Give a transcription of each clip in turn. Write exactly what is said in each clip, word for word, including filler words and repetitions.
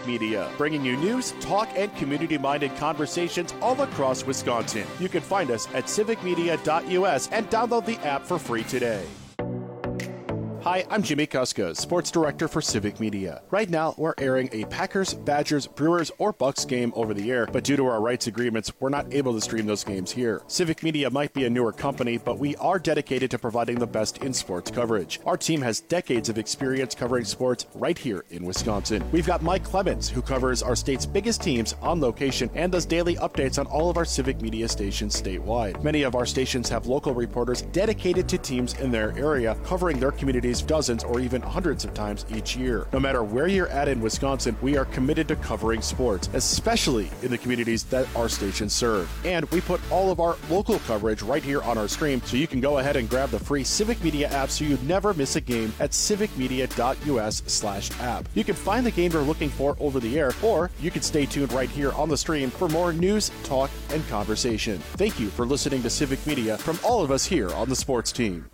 Media, bringing you news, talk, and community-minded conversations all across Wisconsin. You can find us at civic media dot U S and download the app for free today. Hi, I'm Jimmy Kuska, Sports Director for Civic Media. Right now, we're airing a Packers, Badgers, Brewers, or Bucks game over the air, but due to our rights agreements, we're not able to stream those games here. Civic Media might be a newer company, but we are dedicated to providing the best in sports coverage. Our team has decades of experience covering sports right here in Wisconsin. We've got Mike Clemens, who covers our state's biggest teams on location and does daily updates on all of our Civic Media stations statewide. Many of our stations have local reporters dedicated to teams in their area, covering their communities dozens or even hundreds of times each year. No matter where you're at in Wisconsin, we are committed to covering sports, especially in the communities that our stations serve. And we put all of our local coverage right here on our stream, so you can go ahead and grab the free Civic Media app so you never miss a game at civic media dot U S slash app. You can find the game you're looking for over the air, or you can stay tuned right here on the stream for more news, talk, and conversation. Thank you for listening to Civic Media from all of us here on the sports team.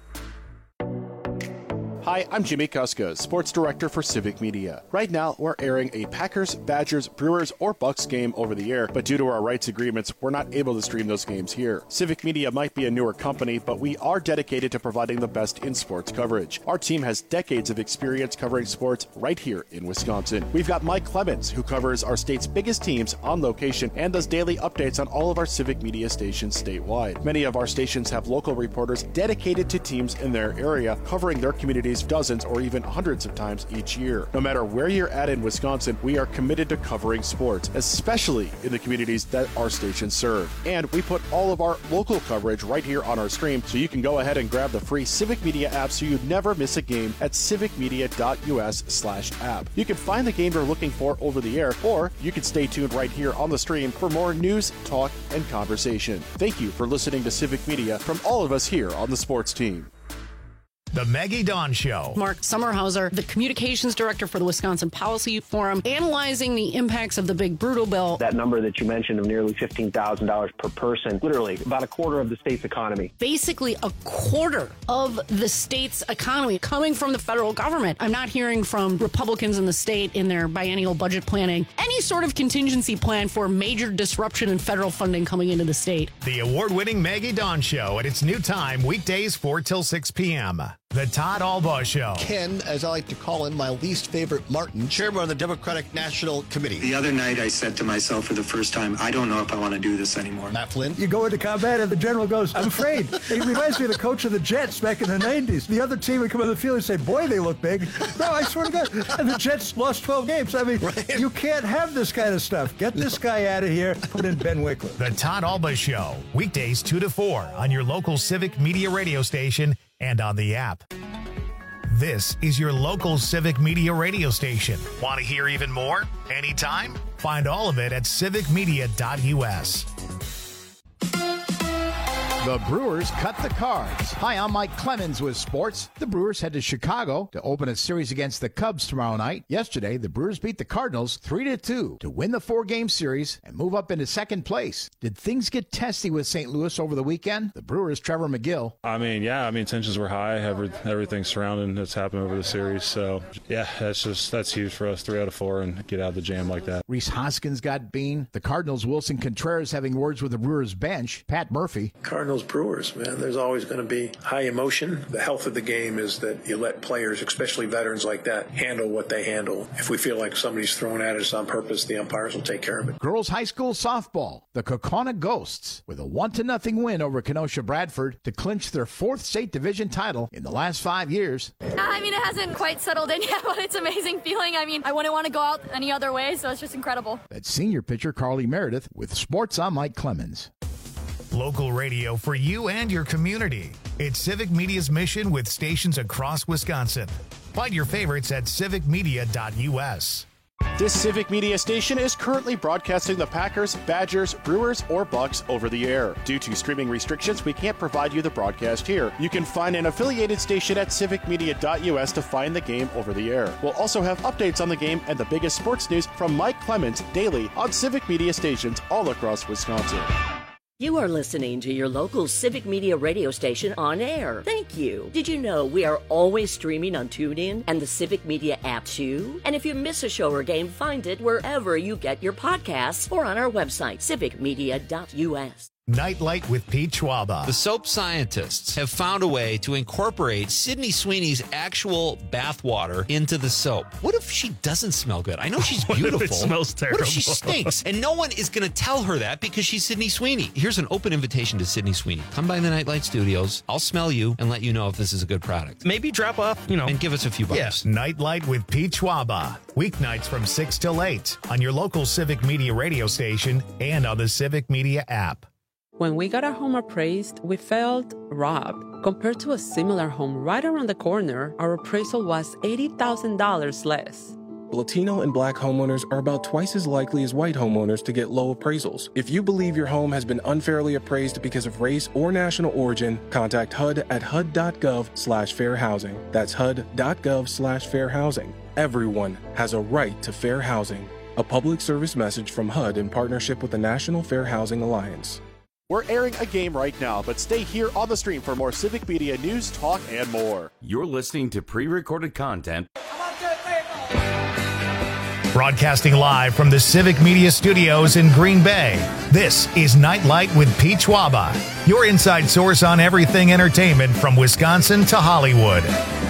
Hi, I'm Jimmy Kuska, Sports Director for Civic Media. Right now, we're airing a Packers, Badgers, Brewers, or Bucks game over the air, but due to our rights agreements, we're not able to stream those games here. Civic Media might be a newer company, but we are dedicated to providing the best in sports coverage. Our team has decades of experience covering sports right here in Wisconsin. We've got Mike Clemens, who covers our state's biggest teams on location and does daily updates on all of our Civic Media stations statewide. Many of our stations have local reporters dedicated to teams in their area, covering their communities dozens or even hundreds of times each year. No matter where you're at in Wisconsin, we are committed to covering sports, especially in the communities that our stations serve. And we put all of our local coverage right here on our stream, so you can go ahead and grab the free Civic Media app so you never miss a game at civic media dot U S slash app. You can find the game you're looking for over the air, or you can stay tuned right here on the stream for more news, talk, and conversation. Thank you for listening to Civic Media from all of us here on the sports team. The Maggie Dawn Show. Mark Sommerhauser, the communications director for the Wisconsin Policy Forum, analyzing the impacts of the big brutal bill. That number that you mentioned of nearly fifteen thousand dollars per person, literally about a quarter of the state's economy. Basically a quarter of the state's economy coming from the federal government. I'm not hearing from Republicans in the state in their biennial budget planning any sort of contingency plan for major disruption in federal funding coming into the state. The award-winning Maggie Dawn Show at its new time, weekdays four till six p.m. The Todd Albaugh Show. Ken, as I like to call him, my least favorite Martin, chairman of the Democratic National Committee. The other night I said to myself for the first time, I don't know if I want to do this anymore. Matt Flynn. You go into combat and the general goes, I'm afraid. He reminds me of the coach of the Jets back in the nineties. The other team would come on the field and say, boy, they look big. No, I swear to God. And the Jets lost twelve games. I mean, right. You can't have this kind of stuff. Get this guy out of here. Put in Ben Wickler. The Todd Albaugh Show. Weekdays two to four on your local Civic Media radio station and on the app. This is your local Civic Media radio station. Want to hear even more? Anytime? Find all of it at civic media dot U S. The Brewers cut the cards. Hi, I'm Mike Clemens with sports. The Brewers head to Chicago to open a series against the Cubs tomorrow night. Yesterday, the Brewers beat the Cardinals three to two to win the four-game series and move up into second place. Did things get testy with Saint Louis over the weekend? The Brewers' Trevor McGill. I mean, yeah, I mean, tensions were high. Every, everything surrounding that's happened over the series. So, yeah, that's just that's huge for us, three out of four, and get out of the jam like that. Rhys Hoskins got bean. The Cardinals' Wilson Contreras having words with the Brewers' bench. Pat Murphy. Cardinals Brewers, man, there's always going to be high emotion. The health of the game is that you let players, especially veterans like that, handle what they handle. If we feel like somebody's throwing at us on purpose, the umpires will take care of it. Girls high school softball, the Kaukauna Ghosts, with a one to nothing win over Kenosha Bradford to clinch their fourth state division title in the last five years. I mean, it hasn't quite settled in yet, but it's an amazing feeling. I mean, I wouldn't want to go out any other way, so it's just incredible. That's senior pitcher Carly Meredith with sports. I'm Mike Clemens. Local radio for you and your community. It's Civic Media's mission with stations across Wisconsin. Find your favorites at civic media dot U S. This Civic Media station is currently broadcasting the Packers, Badgers, Brewers, or Bucks over the air. Due to streaming restrictions, we can't provide you the broadcast here. You can find an affiliated station at civic media dot U S to find the game over the air. We'll also have updates on the game and the biggest sports news from Mike Clemens daily on Civic Media stations all across Wisconsin. You are listening to your local Civic Media radio station on air. Thank you. Did you know we are always streaming on TuneIn and the Civic Media app too? And if you miss a show or game, find it wherever you get your podcasts or on our website, civic media dot u s. Nightlight with Pete Schwaba. The soap scientists have found a way to incorporate Sydney Sweeney's actual bathwater into the soap. What if she doesn't smell good? I know she's beautiful. What if it smells terrible? What if she stinks? And no one is going to tell her that because she's Sydney Sweeney. Here's an open invitation to Sydney Sweeney. Come by the Nightlight Studios. I'll smell you and let you know if this is a good product. Maybe drop off, you know. And give us a few bucks. Yes. Nightlight with Pete Schwaba. Weeknights from six till eight on your local Civic Media radio station and on the Civic Media app. When we got our home appraised, we felt robbed. Compared to a similar home right around the corner, our appraisal was eighty thousand dollars less. Latino and Black homeowners are about twice as likely as white homeowners to get low appraisals. If you believe your home has been unfairly appraised because of race or national origin, contact H U D at H U D dot gov slash fair housing. That's H U D dot gov slash fair housing. Everyone has a right to fair housing. A public service message from H U D in partnership with the National Fair Housing Alliance. We're airing a game right now, but stay here on the stream for more Civic Media news, talk, and more. You're listening to pre-recorded content. Broadcasting live from the Civic Media Studios in Green Bay, this is Nightlight with Pete Schwaba, your inside source on everything entertainment from Wisconsin to Hollywood.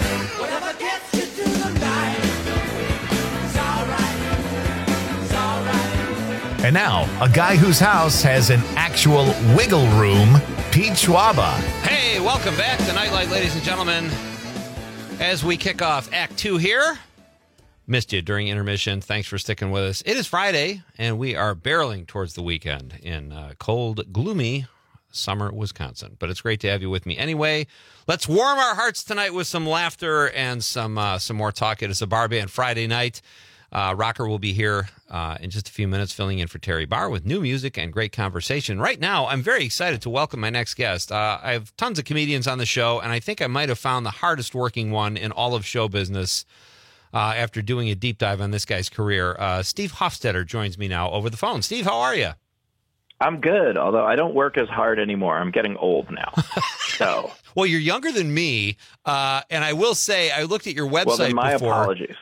And now, a guy whose house has an actual wiggle room, Pete Schwaba. Hey, welcome back to Nightlight, ladies and gentlemen. As we kick off Act Two here, missed you during intermission. Thanks for sticking with us. It is Friday, and we are barreling towards the weekend in uh, cold, gloomy summer Wisconsin. But it's great to have you with me anyway. Let's warm our hearts tonight with some laughter and some uh, some more talk. It is a bar band Friday night. Uh, Rocker will be here uh, in just a few minutes, filling in for Terry Barr with new music and great conversation. Right now, I'm very excited to welcome my next guest. Uh, I have tons of comedians on the show, and I think I might have found the hardest working one in all of show business uh, after doing a deep dive on this guy's career. Uh, Steve Hofstetter joins me now over the phone. Steve, how are you? I'm good, although I don't work as hard anymore. I'm getting old now. So, well, you're younger than me, uh, and I will say I looked at your website well, then my before. apologies.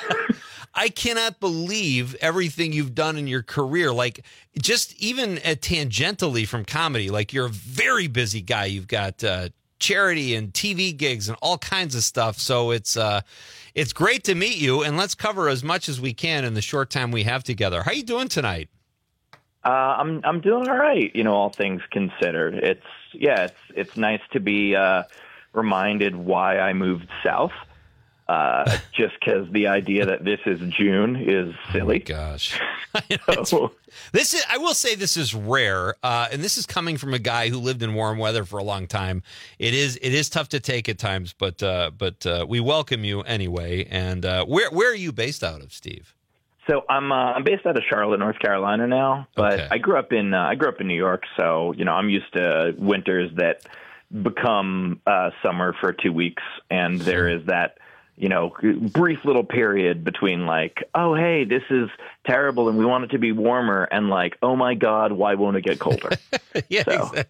I cannot believe everything you've done in your career. Like, just even uh, tangentially from comedy, like you're a very busy guy. You've got uh, charity and T V gigs and all kinds of stuff. So it's uh, it's great to meet you, and let's cover as much as we can in the short time we have together. How are you doing tonight? Uh, I'm I'm doing all right. You know, all things considered, it's yeah, it's it's nice to be uh, reminded why I moved south. Uh, just because the idea that this is June is silly. Oh gosh. so, this is, I will say this is rare, uh, and this is coming from a guy who lived in warm weather for a long time. It is it is tough to take at times, but uh, but uh, we welcome you anyway. And uh, where where are you based out of, Steve? So I'm uh, I'm based out of Charlotte, North Carolina now, but okay. I grew up in uh, I grew up in New York, so you know I'm used to winters that become uh, summer for two weeks, and there is that. You know, brief little period between like, oh, hey, this is terrible and we want it to be warmer, and like, oh, my God, why won't it get colder? yeah, so. Exactly.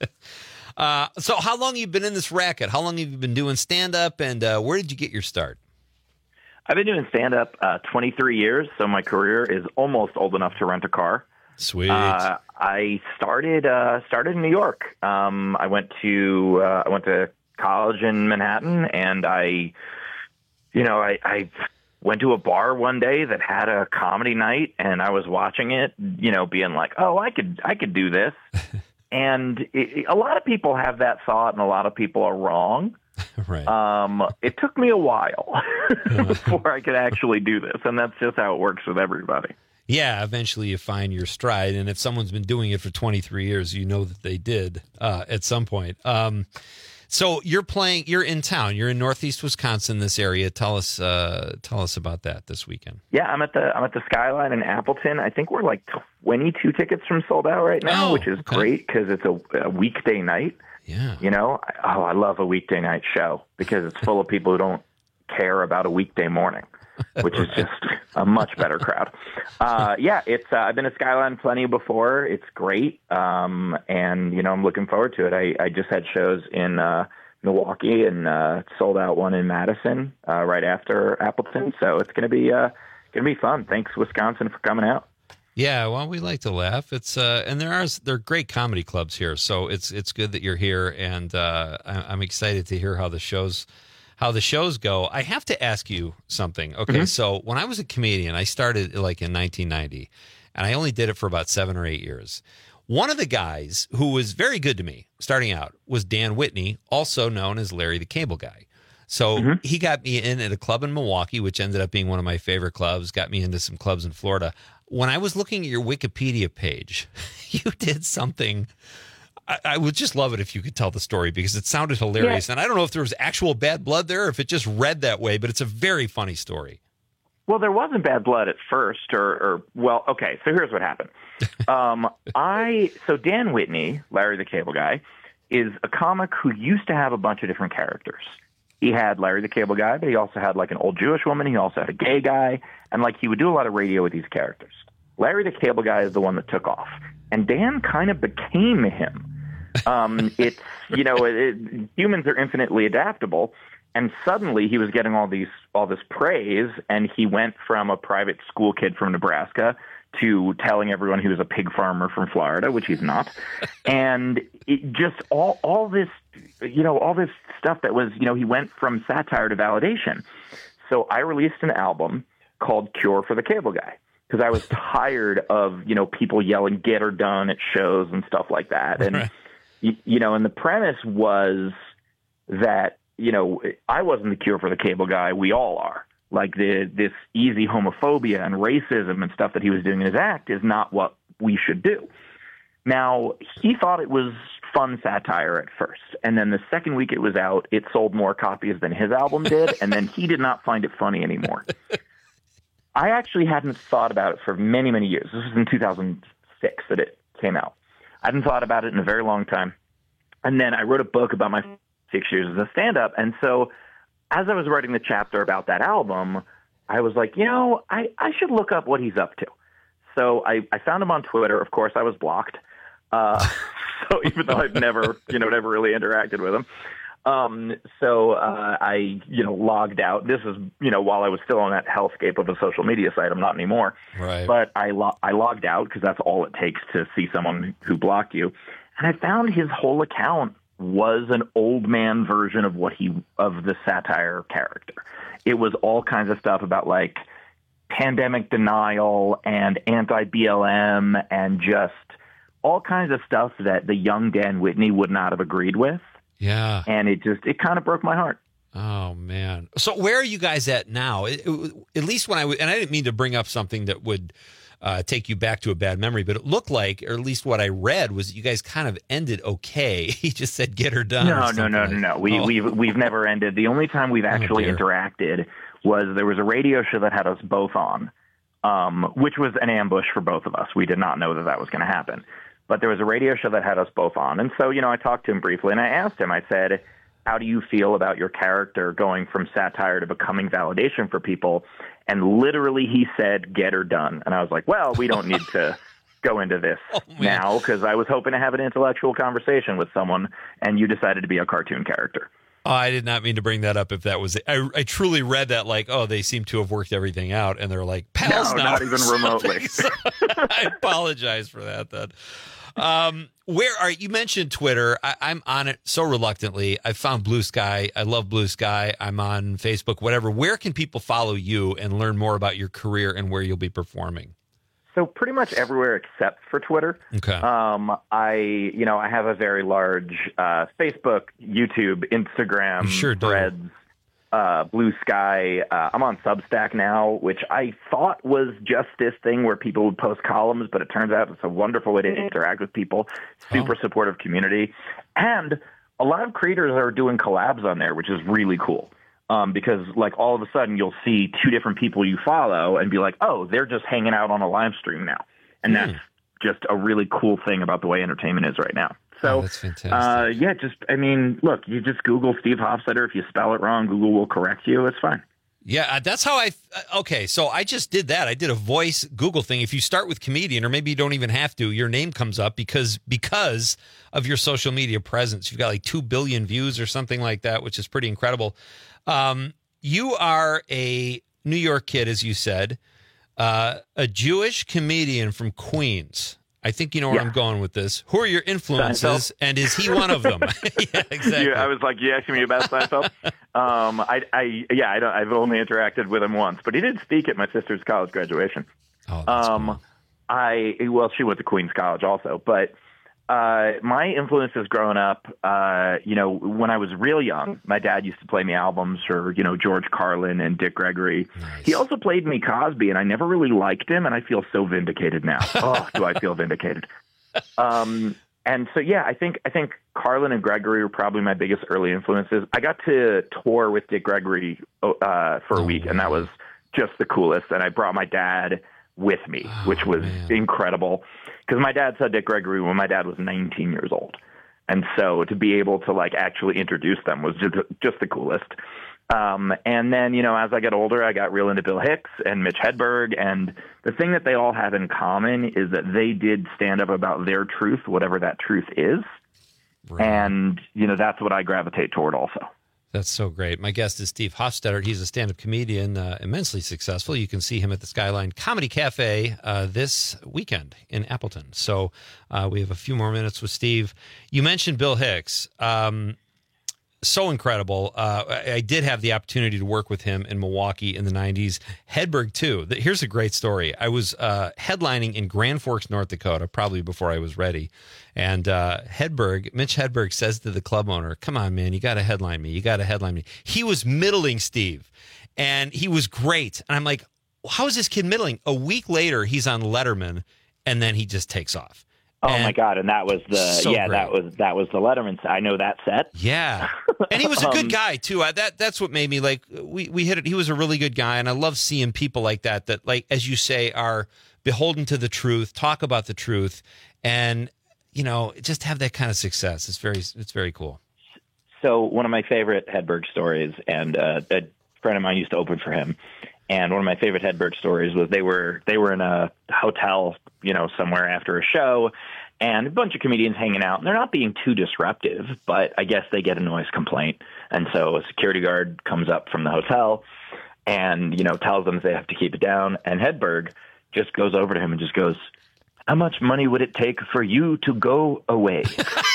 Uh, so how long have you been in this racket? How long have you been doing stand-up, and uh, where did you get your start? I've been doing stand-up uh, twenty-three years, so my career is almost old enough to rent a car. Sweet. Uh, I started uh, started in New York. Um, I went to uh, I went to college in Manhattan, and I... You know, I, I went to a bar one day that had a comedy night, and I was watching it, you know, being like, oh, I could I could do this. And it, it, a lot of people have that thought, and a lot of people are wrong. Right. Um, it took me a while before I could actually do this, and that's just how it works with everybody. Yeah, eventually you find your stride, and if someone's been doing it for twenty-three years, you know that they did uh, at some point. Um So you're playing. You're in town. You're in Northeast Wisconsin, this area. Tell us, uh, tell us about that this weekend. Yeah, I'm at the I'm at the Skyline in Appleton. I think we're like twenty-two tickets from sold out right now, oh, which is okay. great because it's a, a weekday night. Yeah, you know, oh, I love a weekday night show because it's full of people who don't care about a weekday morning. which is just a much better crowd. Uh, yeah, it's uh, I've been to Skyline plenty before. It's great, um, and you know I'm looking forward to it. I, I just had shows in uh, Milwaukee and uh, sold out one in Madison uh, right after Appleton, so it's gonna be uh, gonna be fun. Thanks, Wisconsin, for coming out. Yeah, well, we like to laugh. It's uh, and there are there are great comedy clubs here, so it's it's good that you're here, and uh, I, I'm excited to hear how the shows how the shows go. I have to ask you something. Okay, mm-hmm. So when I was a comedian, I started like in nineteen ninety, and I only did it for about seven or eight years. One of the guys who was very good to me starting out was Dan Whitney, also known as Larry the Cable Guy. So mm-hmm. he got me in at a club in Milwaukee, which ended up being one of my favorite clubs, got me into some clubs in Florida. When I was looking at your Wikipedia page, you did something. I, I would just love it if you could tell the story because it sounded hilarious. Yeah. And I don't know if there was actual bad blood there or if it just read that way, but it's a very funny story. Well, there wasn't bad blood at first or, or well, okay, so here's what happened. Um, I So Dan Whitney, Larry the Cable Guy, is a comic who used to have a bunch of different characters. He had Larry the Cable Guy, but he also had like an old Jewish woman. He also had a gay guy. And like he would do a lot of radio with these characters. Larry the Cable Guy is the one that took off. And Dan kind of became him. Um, it's, you know, it, it, humans are infinitely adaptable. And suddenly he was getting all these all this praise. And he went from a private school kid from Nebraska to telling everyone he was a pig farmer from Florida, which he's not. And it just all all this, you know, all this stuff that was, you know, he went from satire to validation. So I released an album called Cure for the Cable Guy because I was tired of, you know, people yelling "get her done" at shows and stuff like that. And, right. you, you know, and the premise was that, you know, I wasn't the cure for the cable guy. We all are. Like the this easy homophobia and racism and stuff that he was doing in his act is not what we should do. Now, he thought it was fun satire at first. And then the second week it was out, it sold more copies than his album did. And then he did not find it funny anymore. I actually hadn't thought about it for many, many years. This was in two thousand six that it came out. I hadn't thought about it in a very long time. And then I wrote a book about my six years as a stand-up. And so as I was writing the chapter about that album, I was like, you know, I, I should look up what he's up to. So I, I found him on Twitter. Of course, I was blocked. Uh, so even though I've never, you know, never really interacted with him. Um, so uh, I, you know, logged out. This is, you know, while I was still on that hellscape of a social media site. I'm not anymore. Right. But I, lo- I logged out because that's all it takes to see someone who blocked you. And I found his whole account was an old man version of what he of the satire character. It was all kinds of stuff about like pandemic denial and anti-B L M and just all kinds of stuff that the young Dan Whitney would not have agreed with. Yeah. And it just, it kind of broke my heart. Oh, man. So where are you guys at now? It, it, at least when I, and I didn't mean to bring up something that would uh, take you back to a bad memory, but it looked like, or at least what I read was you guys kind of ended okay. He just said, get her done. No, no, no, like. no, no. We, oh. we've, we've never ended. The only time we've actually oh, interacted was there was a radio show that had us both on, um, which was an ambush for both of us. We did not know that that was going to happen. But there was a radio show that had us both on. And so, you know, I talked to him briefly and I asked him, I said, how do you feel about your character going from satire to becoming validation for people? And literally he said, get her done. And I was like, well, we don't need to go into this oh, now because I was hoping to have an intellectual conversation with someone and you decided to be a cartoon character. Oh, I did not mean to bring that up if that was it. I, I truly read that like, oh, they seem to have worked everything out. And they're like, pals no, now. Not even remotely. So, I apologize for that then. Um, where are you mentioned Twitter? I, I'm on it so reluctantly. I found Blue Sky. I love Blue Sky. I'm on Facebook, whatever. Where can people follow you and learn more about your career and where you'll be performing? So pretty much everywhere except for Twitter. Okay. Um, I, you know, I have a very large uh, Facebook, YouTube, Instagram, sure Threads, uh, Blue Sky. Uh, I'm on Substack now, which I thought was just this thing where people would post columns, but it turns out it's a wonderful way to interact with people. Super oh. supportive community. And a lot of creators are doing collabs on there, which is really cool. Um, because like all of a sudden you'll see two different people you follow and be like, oh, they're just hanging out on a live stream now. And mm. that's just a really cool thing about the way entertainment is right now. So, oh, that's fantastic. Uh, yeah, just, I mean, look, you just Google Steve Hofstetter. If you spell it wrong, Google will correct you. It's fine. Yeah, that's how I, okay, so I just did that. I did a voice Google thing. If you start with comedian, or maybe you don't even have to, your name comes up because because of your social media presence. You've got like two billion views or something like that, which is pretty incredible. Um, you are a New York kid, as you said, uh, a Jewish comedian from Queens. I think you know where yeah. I'm going with this. Who are your influences, Seinfeld. And is he one of them? Yeah, exactly. Yeah, I was like, you asking me about Seinfeld? um, I, I, yeah, I don't. I've only interacted with him once, but he did speak at my sister's college graduation. Oh, that's um, cool. I well, she went to Queens College also, but uh, my influences growing up, uh, you know, when I was real young, my dad used to play me albums for, you know, George Carlin and Dick Gregory. Nice. He also played me Cosby, and I never really liked him, and I feel so vindicated now. Oh, do I feel vindicated? Um, and so, yeah, I think I think Carlin and Gregory were probably my biggest early influences. I got to tour with Dick Gregory uh, for a oh, week, and that was just the coolest. And I brought my dad with me, oh, which was man. incredible. Because my dad saw Dick Gregory when my dad was nineteen years old. And so to be able to like actually introduce them was just, just the coolest. Um, and then, you know, as I got older, I got real into Bill Hicks and Mitch Hedberg. And the thing that they all have in common is that they did stand up about their truth, whatever that truth is. Right. And, you know, that's what I gravitate toward also. That's so great. My guest is Steve Hofstetter. He's a stand-up comedian, uh, immensely successful. You can see him at the Skyline Comedy Cafe uh, this weekend in Appleton. So uh, we have a few more minutes with Steve. You mentioned Bill Hicks. Um, so incredible. Uh, I, I did have the opportunity to work with him in Milwaukee in the nineties. Hedberg, too. Here's a great story. I was uh, headlining in Grand Forks, North Dakota, probably before I was ready. And uh, Hedberg, Mitch Hedberg says to the club owner, come on, man, you got to headline me. You got to headline me. He was middling, Steve, and he was great. And I'm like, how is this kid middling? A week later, he's on Letterman, and then he just takes off. Oh, and my God. And that was the, so yeah, great. that was, that was the Letterman. I know that set. Yeah. And he was a good um, guy too. I, that, that's what made me like, we, we hit it. He was a really good guy. And I love seeing people like that, that like, as you say, are beholden to the truth, talk about the truth, and, you know, just have that kind of success. It's very, it's very cool. So one of my favorite Hedberg stories, and uh, a friend of mine used to open for him. And one of my favorite Hedberg stories was they were they were in a hotel, you know, somewhere after a show, and a bunch of comedians hanging out. And they're not being too disruptive, but I guess they get a noise complaint. And so a security guard comes up from the hotel and, you know, tells them they have to keep it down. And Hedberg just goes over to him and just goes, how much money would it take for you to go away?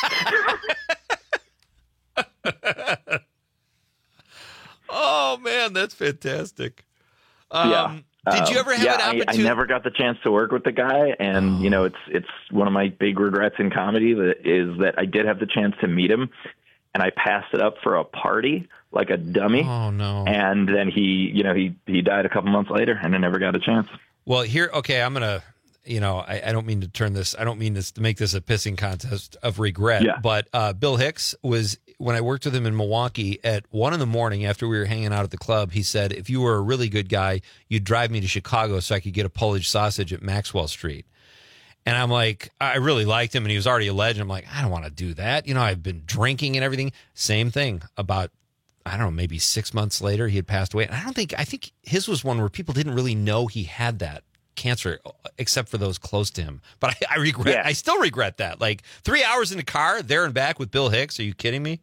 Oh, man, that's fantastic. Um, yeah. Did you ever have yeah, an opportunity? I, I never got the chance to work with the guy, and oh. you know, it's it's one of my big regrets in comedy that is that I did have the chance to meet him, and I passed it up for a party like a dummy. Oh no! And then he, you know, he he died a couple months later, and I never got a chance. Well, here, okay, I'm gonna. You know, I, I don't mean to turn this, I don't mean this to make this a pissing contest of regret, yeah. but uh, Bill Hicks was, when I worked with him in Milwaukee at one in the morning after we were hanging out at the club, he said, if you were a really good guy, you'd drive me to Chicago so I could get a Polish sausage at Maxwell Street. And I'm like, I really liked him and he was already a legend. I'm like, I don't want to do that. You know, I've been drinking and everything. Same thing about, I don't know, maybe six months later, he had passed away. And I don't think, I think his was one where people didn't really know he had that cancer except for those close to him. But I, I regret, yeah. I still regret that. Like three hours in the car there and back with Bill Hicks. Are you kidding me?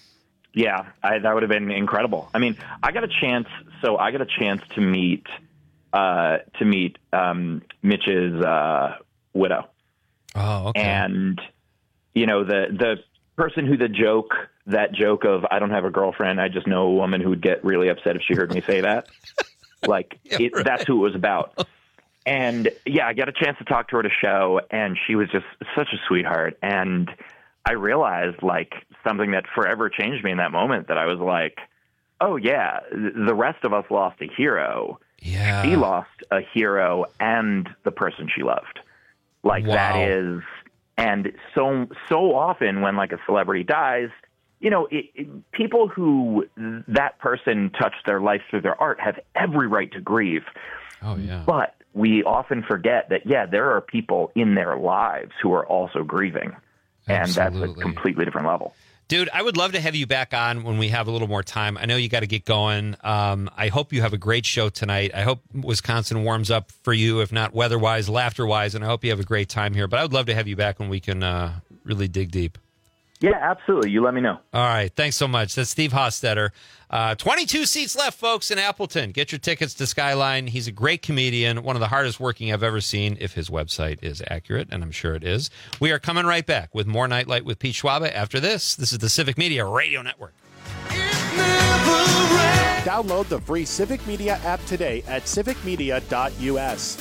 Yeah, I, that would have been incredible. I mean, I got a chance. So I got a chance to meet, uh, to meet, um, Mitch's, uh, widow. Oh, okay. And, you know, the, the person who the joke, that joke of, I don't have a girlfriend, I just know a woman who would get really upset if she heard me say that. Like yeah, it, right. That's who it was about. And yeah, I got a chance to talk to her at a show, and she was just such a sweetheart. And I realized like something that forever changed me in that moment, that I was like, oh yeah, the rest of us lost a hero. Yeah. She lost a hero and the person she loved. Like wow. that is, and so, so often when like a celebrity dies, you know, it, it, people who that person touched their life through their art have every right to grieve. Oh yeah. But we often forget that, yeah, there are people in their lives who are also grieving. Absolutely. And that's a completely different level. Dude, I would love to have you back on when we have a little more time. I know you got to get going. Um, I hope you have a great show tonight. I hope Wisconsin warms up for you, if not weather-wise, laughter-wise, and I hope you have a great time here. But I would love to have you back when we can uh, really dig deep. Yeah, absolutely. You let me know. All right. Thanks so much. That's Steve Hostetter. Uh, twenty-two seats left, folks, in Appleton. Get your tickets to Skyline. He's a great comedian, one of the hardest working I've ever seen, if his website is accurate, and I'm sure it is. We are coming right back with more Nightlight with Pete Schwabe after this. This is the Civic Media Radio Network. Download the free Civic Media app today at civic media dot u s.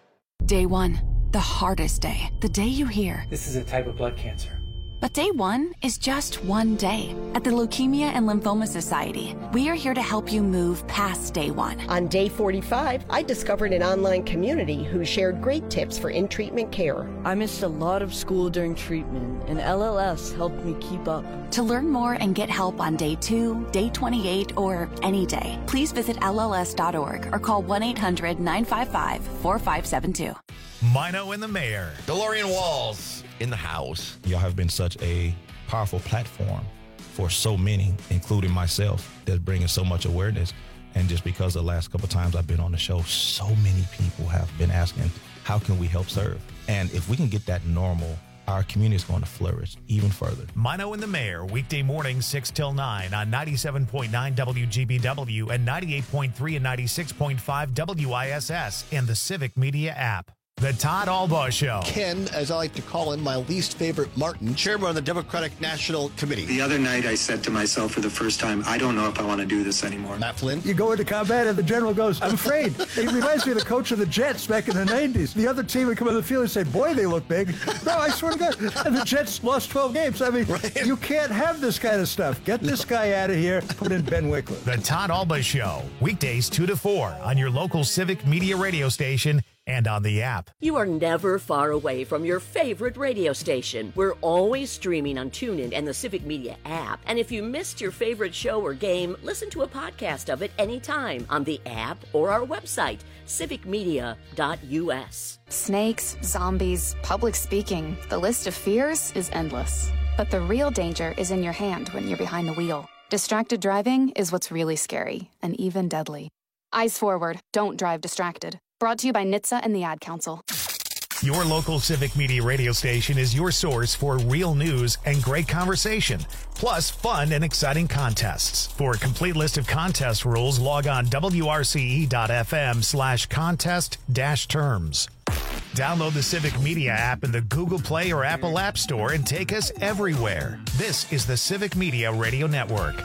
Day one, the hardest day. The day you hear, this is a type of blood cancer. But day one is just one day. At the Leukemia and Lymphoma Society, we are here to help you move past day one. On day forty-five, I discovered an online community who shared great tips for in-treatment care. I missed a lot of school during treatment, and L L S helped me keep up. To learn more and get help on day two, day twenty-eight, or any day, please visit L L S dot org or call one eight hundred nine five five four five seven two. Mino and the Mayor. DeLorean Walls in the house. Y'all have been such a powerful platform for so many, including myself, that's bringing so much awareness. And just because the last couple of times I've been on the show, so many people have been asking, how can we help serve? And if we can get that normal, our community is going to flourish even further. Mino and the Mayor, weekday mornings six till nine on ninety-seven point nine W G B W and ninety-eight point three and ninety-six point five W I S S and the Civic Media app. The Todd Albaugh Show. Ken, as I like to call him, my least favorite Martin, chairman of the Democratic National Committee. The other night I said to myself for the first time, I don't know if I want to do this anymore. Matt Flynn. You go into combat and the general goes, I'm afraid. He reminds me of the coach of the Jets back in the nineties. The other team would come on the field and say, boy, they look big. No, I swear to God. And the Jets lost twelve games. I mean, right. You can't have this kind of stuff. Get this guy out of here. Put in Ben Wickler. The Todd Albaugh Show. Weekdays two to four on your local Civic Media radio station and on the app. You are never far away from your favorite radio station. We're always streaming on TuneIn and the Civic Media app. And if you missed your favorite show or game, listen to a podcast of it anytime on the app or our website, civic media dot u s. Snakes, zombies, public speaking. The list of fears is endless. But the real danger is in your hand when you're behind the wheel. Distracted driving is what's really scary and even deadly. Eyes forward. Don't drive distracted. Brought to you by N H T S A and the Ad Council. Your local Civic Media radio station is your source for real news and great conversation, plus fun and exciting contests. For a complete list of contest rules, log on W R C E dot F M slash contest dash terms. Download the Civic Media app in the Google Play or Apple App Store and take us everywhere. This is the Civic Media Radio Network.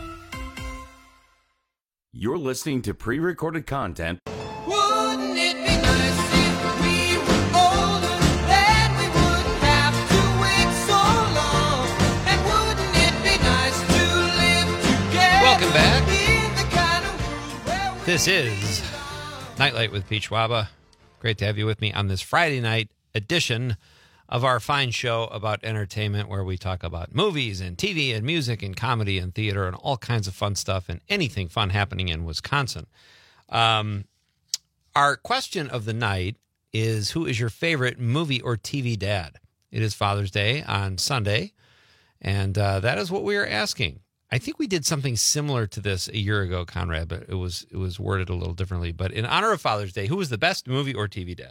You're listening to pre-recorded content. Wouldn't it be nice if we were older, then we wouldn't have to wait so long? And wouldn't it be nice to live together? Welcome back. In the kind of world where we This is Nightlight with Pete Schwabe. Great to have you with me on this Friday night edition of our fine show about entertainment, where we talk about movies and T V and music and comedy and theater and all kinds of fun stuff and anything fun happening in Wisconsin. Um, our question of the night is, who is your favorite movie or T V dad? It is Father's Day on Sunday, and uh, that is what we are asking. I think we did something similar to this a year ago, Conrad, but it was it was worded a little differently. But in honor of Father's Day, who was the best movie or T V dad?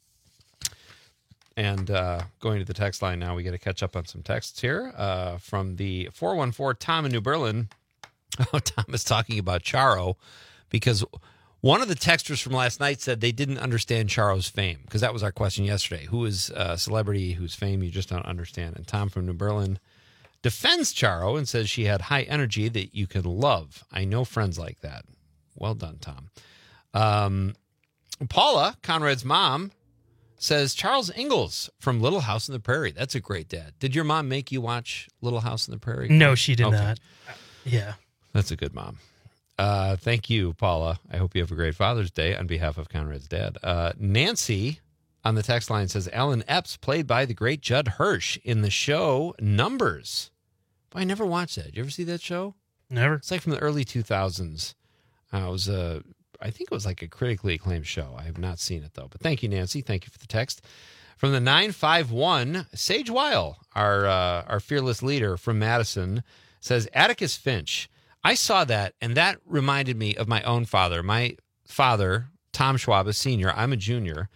And uh, going to the text line now, we got to catch up on some texts here uh, from the four one four. Tom in New Berlin. Oh, Tom is talking about Charo, because one of the texters from last night said they didn't understand Charo's fame, because that was our question yesterday. Who is a celebrity whose fame you just don't understand? And Tom from New Berlin defends Charo and says she had high energy that you can love. I know friends like that. Well done, Tom. Um, Paula, Conrad's mom, says Charles Ingalls from Little House on the Prairie. That's a great dad. Did your mom make you watch Little House on the Prairie? No, she did okay. not. Yeah. That's a good mom. Uh, thank you, Paula. I hope you have a great Father's Day on behalf of Conrad's dad. Uh, Nancy on the text line says Alan Epps, played by the great Judd Hirsch in the show Numbers. I never watched that. Did you ever see that show? Never. It's like from the early two thousands. Uh, it was a, I think it was like a critically acclaimed show. I have not seen it, though. But thank you, Nancy. Thank you for the text. From the nine five one, Sage Weil, our uh, our fearless leader from Madison, says, Atticus Finch. I saw that, and that reminded me of my own father. My father, Tom Schwab, a senior, I'm a junior,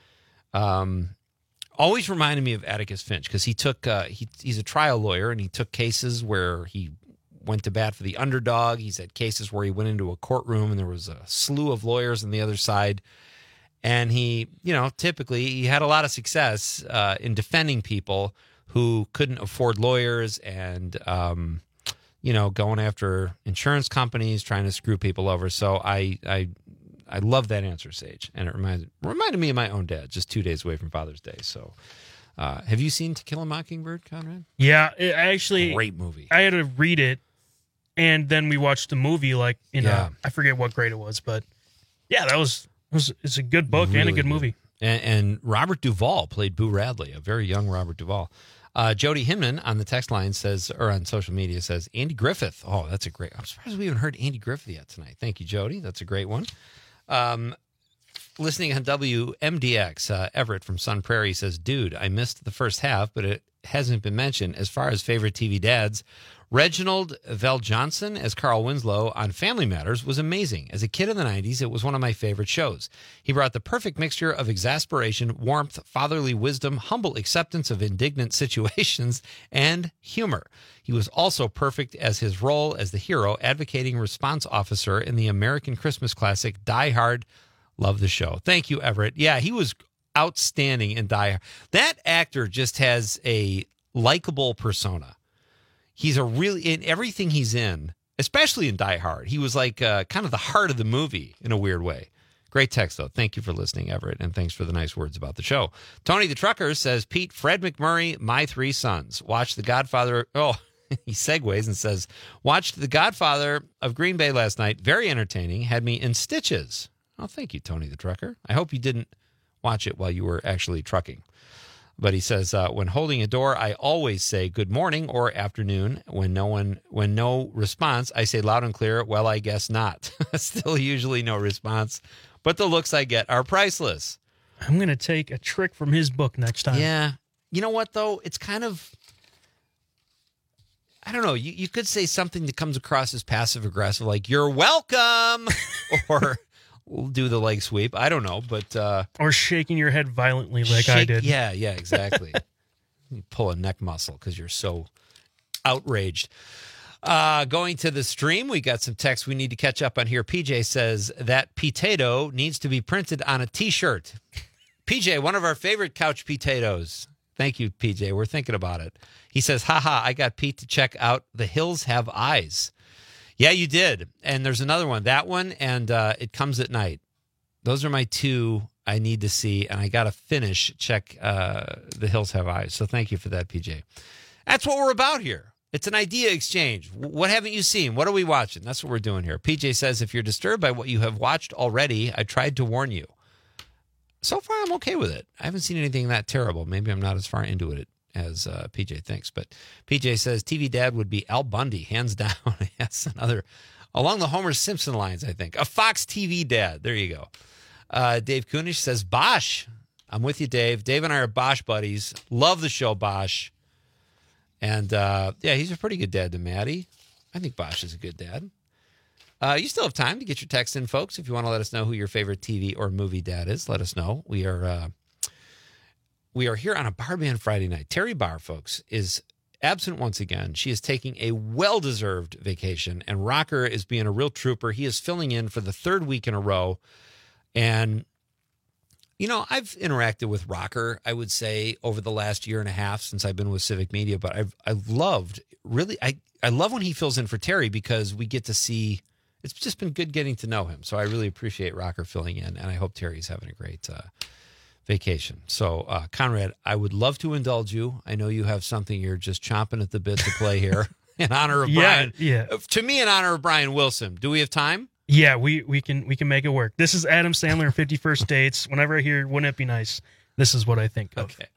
um, always reminded me of Atticus Finch because he took uh, he, he's a trial lawyer, and he took cases where he went to bat for the underdog. He's had cases where he went into a courtroom and there was a slew of lawyers on the other side. And he, you know, typically he had a lot of success uh, in defending people who couldn't afford lawyers and, um, you know, going after insurance companies, trying to screw people over. So I I, I love that answer, Sage. And it reminded, reminded me of my own dad, just two days away from Father's Day. So uh, have you seen To Kill a Mockingbird, Conrad? Yeah, it, I actually... Great movie. I had to read it, and then we watched the movie, like, in Yeah. a, I forget what grade it was, but yeah, that was... It was, it's a good book Really and a good good. movie. And, and Robert Duvall played Boo Radley, a very young Robert Duvall. Uh, Jody Hinman on the text line says, or on social media says, Andy Griffith. Oh, that's a great. I'm surprised we haven't heard Andy Griffith yet tonight. Thank you, Jody. That's a great one. Um, listening on W M D X, uh, Everett from Sun Prairie says, dude, I missed the first half, but it hasn't been mentioned. As far as favorite T V dads, Reginald Vell Johnson as Carl Winslow on Family Matters was amazing. As a kid in the nineties, it was one of my favorite shows. He brought the perfect mixture of exasperation, warmth, fatherly wisdom, humble acceptance of indignant situations, and humor. He was also perfect as his role as the hero, advocating response officer in the American Christmas classic Die Hard. Love the show. Thank you, Everett. Yeah, he was outstanding in Die Hard. That actor just has a likable persona. He's a really, in everything he's in, especially in Die Hard, he was like uh, kind of the heart of the movie in a weird way. Great text, though. Thank you for listening, Everett, and thanks for the nice words about the show. Tony the Trucker says, Pete, Fred McMurray, My Three Sons. Watched The Godfather. Oh, he segues and says, watched The Godfather of Green Bay last night. Very entertaining. Had me in stitches. Oh, thank you, Tony the Trucker. I hope you didn't watch it while you were actually trucking. But he says, uh, when holding a door, I always say good morning or afternoon. When no one, when no response, I say loud and clear, well, I guess not. Still usually no response. But the looks I get are priceless. I'm going to take a trick from his book next time. Yeah. You know what, though? It's kind of, I don't know. You, you could say something that comes across as passive-aggressive, like, you're welcome, or we'll do the leg sweep. I don't know, but... Uh, or shaking your head violently like shake, I did. Yeah, yeah, exactly. You pull a neck muscle because you're so outraged. Uh, going to the stream, we got some text we need to catch up on here. P J says that potato needs to be printed on a T-shirt. P J, one of our favorite couch potatoes. Thank you, P J. We're thinking about it. He says, haha, I got Pete to check out The Hills Have Eyes. Yeah, you did. And there's another one. That one and uh, It Comes at Night. Those are my two I need to see, and I got to finish, check uh, The Hills Have Eyes. So thank you for that, P J. That's what we're about here. It's an idea exchange. What haven't you seen? What are we watching? That's what we're doing here. P J says, if you're disturbed by what you have watched already, I tried to warn you. So far, I'm okay with it. I haven't seen anything that terrible. Maybe I'm not as far into it as uh, P J thinks. But P J says T V dad would be Al Bundy, hands down. That's another, along the Homer Simpson lines, I think. A Fox T V dad. There you go. Uh, Dave Kunish says Bosch. I'm with you, Dave. Dave and I are Bosch buddies. Love the show, Bosch. And, uh, yeah, he's a pretty good dad to Maddie. I think Bosch is a good dad. Uh, you still have time to get your text in, folks. If you want to let us know who your favorite T V or movie dad is, let us know. We are uh, we are here on a Bar Band Friday night. Terry Barr, folks, is absent once again. She is taking a well-deserved vacation, and Rocker is being a real trooper. He is filling in for the third week in a row. And, you know, I've interacted with Rocker, I would say, over the last year and a half since I've been with Civic Media, but I've I've loved, really, I, I love when he fills in for Terry because we get to see, it's just been good getting to know him. So I really appreciate Rocker filling in, and I hope Terry's having a great uh, vacation. So, uh, Conrad, I would love to indulge you. I know you have something you're just chomping at the bit to play here in honor of yeah, Brian. Yeah. To me, in honor of Brian Wilson. Do we have time? Yeah, we, we can we can make it work. This is Adam Sandler in fifty-first Dates. Whenever I hear Wouldn't It Be Nice, this is what I think of. Okay.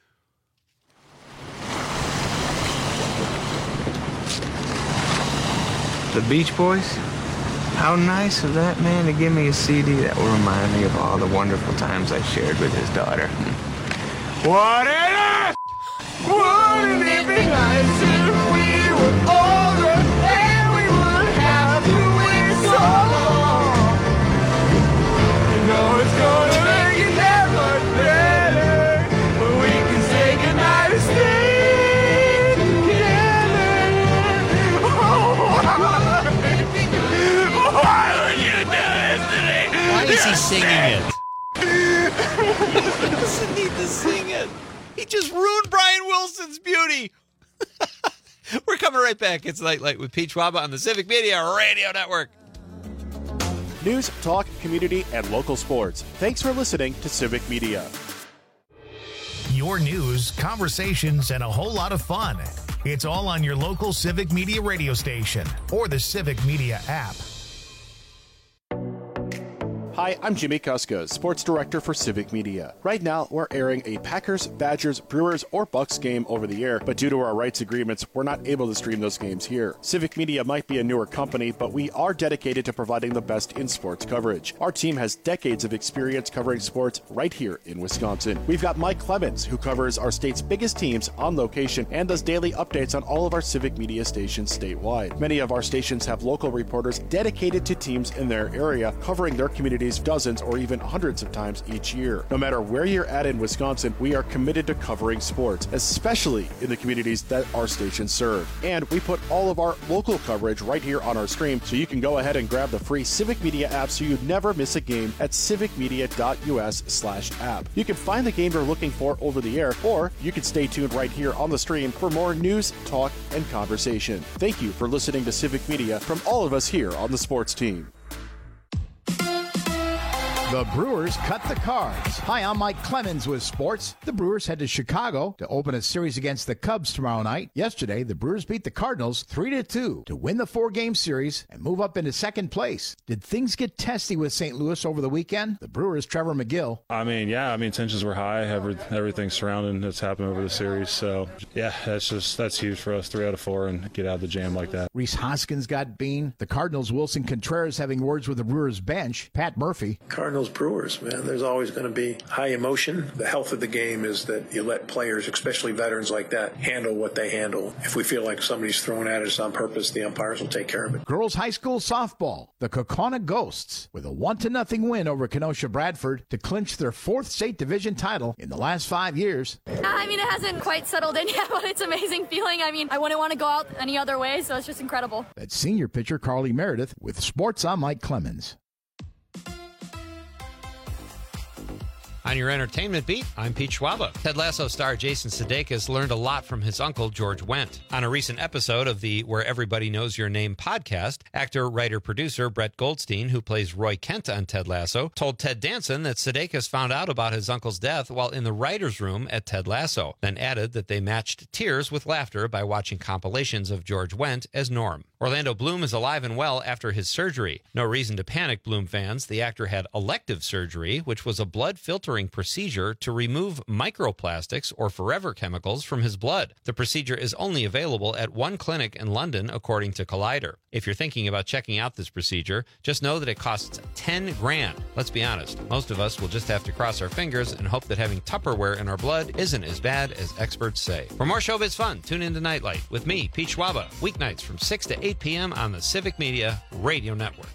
The Beach Boys? How nice of that man to give me a C D that will remind me of all the wonderful times I shared with his daughter. What it is? Wouldn't it be nice if we were older and we wouldn't have to wait so long? You know it's gonna make it that much better, but we can say goodnight and stay together. Oh, why would you do this to me? Why is he singing it? He doesn't need to sing it. He just ruined Brian Wilson's beauty. We're coming right back. It's Nightlight with Pete Schwaba on the Civic Media Radio Network. News, talk, community, and local sports. Thanks for listening to Civic Media. Your news, conversations, and a whole lot of fun. It's all on your local Civic Media radio station or the Civic Media app. Hi, I'm Jimmy Kuska, Sports Director for Civic Media. Right now, we're airing a Packers, Badgers, Brewers, or Bucks game over the air, but due to our rights agreements, we're not able to stream those games here. Civic Media might be a newer company, but we are dedicated to providing the best in sports coverage. Our team has decades of experience covering sports right here in Wisconsin. We've got Mike Clemens, who covers our state's biggest teams on location and does daily updates on all of our Civic Media stations statewide. Many of our stations have local reporters dedicated to teams in their area, covering their communities dozens or even hundreds of times each year. No matter where you're at in Wisconsin, we are committed to covering sports, especially in the communities that our stations serve. And we put all of our local coverage right here on our stream, so you can go ahead and grab the free Civic Media app so you never miss a game at civicmedia.us slash app. You can find the game you're looking for over the air, or you can stay tuned right here on the stream for more news, talk, and conversation. Thank you for listening to Civic Media from all of us here on the sports team. The Brewers cut the cards. Hi, I'm Mike Clemens with sports. The Brewers head to Chicago to open a series against the Cubs tomorrow night. Yesterday, the Brewers beat the Cardinals three to two to win the four-game series and move up into second place. Did things get testy with Saint Louis over the weekend? The Brewers' Trevor McGill. I mean, yeah, I mean, tensions were high. Every, everything surrounding that's happened over the series. So, yeah, that's just that's huge for us. Three out of four and get out of the jam like that. Rhys Hoskins got bean. The Cardinals' Wilson Contreras having words with the Brewers bench. Pat Murphy. Cardinals Brewers, man, there's always going to be high emotion. The health of the game is that you let players, especially veterans like that, handle what they handle. If we feel like somebody's throwing at us on purpose, the umpires will take care of it. Girls high school softball, the Kaukauna Ghosts, with a one to nothing win over Kenosha Bradford to clinch their fourth state division title in the last five years. I mean, it hasn't quite settled in yet, but it's an amazing feeling. I mean, I wouldn't want to go out any other way, so it's just incredible. That's senior pitcher Carly Meredith with sports. I'm Mike Clemens. On your entertainment beat, I'm Pete Schwaba. Ted Lasso star Jason Sudeikis learned a lot from his uncle, George Wendt. On a recent episode of the Where Everybody Knows Your Name podcast, actor, writer, producer Brett Goldstein, who plays Roy Kent on Ted Lasso, told Ted Danson that Sudeikis found out about his uncle's death while in the writer's room at Ted Lasso, then added that they matched tears with laughter by watching compilations of George Wendt as Norm. Orlando Bloom is alive and well after his surgery. No reason to panic, Bloom fans. The actor had elective surgery, which was a blood filtering procedure to remove microplastics or forever chemicals from his blood. The procedure is only available at one clinic in London, according to Collider. If you're thinking about checking out this procedure, just know that it costs ten grand. Let's be honest, most of us will just have to cross our fingers and hope that having Tupperware in our blood isn't as bad as experts say. For more showbiz fun, tune in to Nightlight with me, Pete Schwaba, weeknights from six to eight p.m. on the Civic Media Radio Network.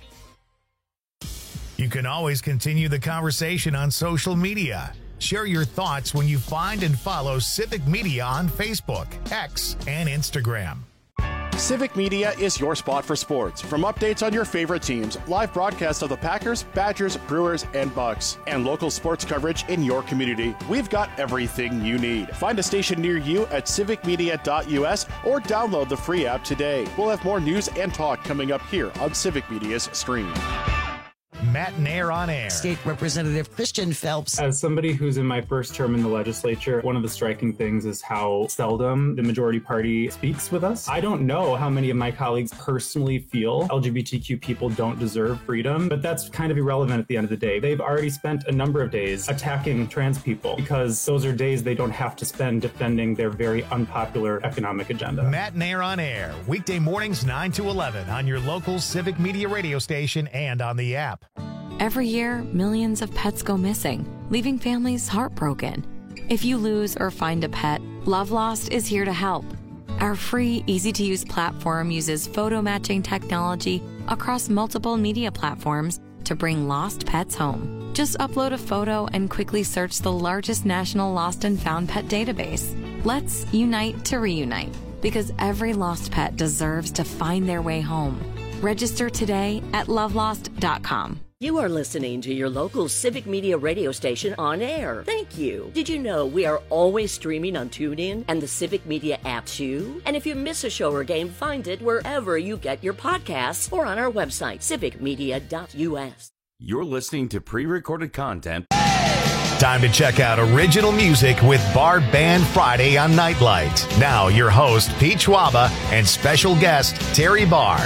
You can always continue the conversation on social media. Share your thoughts when you find and follow Civic Media on Facebook, X, and Instagram. Civic Media is your spot for sports. From updates on your favorite teams, live broadcasts of the Packers, Badgers, Brewers, and Bucks, and local sports coverage in your community, we've got everything you need. Find a station near you at civic media dot u s or download the free app today. We'll have more news and talk coming up here on Civic Media's stream. Matt Nair on air. State Representative Christian Phelps. As somebody who's in my first term in the legislature, one of the striking things is how seldom the majority party speaks with us. I don't know how many of my colleagues personally feel L G B T Q people don't deserve freedom, but that's kind of irrelevant at the end of the day. They've already spent a number of days attacking trans people because those are days they don't have to spend defending their very unpopular economic agenda. Matt Nair on air, weekday mornings nine to eleven on your local Civic Media radio station and on the app. Every year, millions of pets go missing, leaving families heartbroken. If you lose or find a pet, Love Lost is here to help. Our free, easy-to-use platform uses photo matching technology across multiple media platforms to bring lost pets home. Just upload a photo and quickly search the largest national lost and found pet database. Let's unite to reunite, because every lost pet deserves to find their way home. Register today at love lost dot com. You are listening to your local Civic Media radio station on air. Thank you. Did you know we are always streaming on TuneIn and the Civic Media app too? And if you miss a show or game, find it wherever you get your podcasts or on our website, civic media dot u s. You're listening to pre-recorded content. Time to check out original music with Bar Band Friday on Nightlight. Now, your host, Pete Schwaba, and special guest, Terry Barr.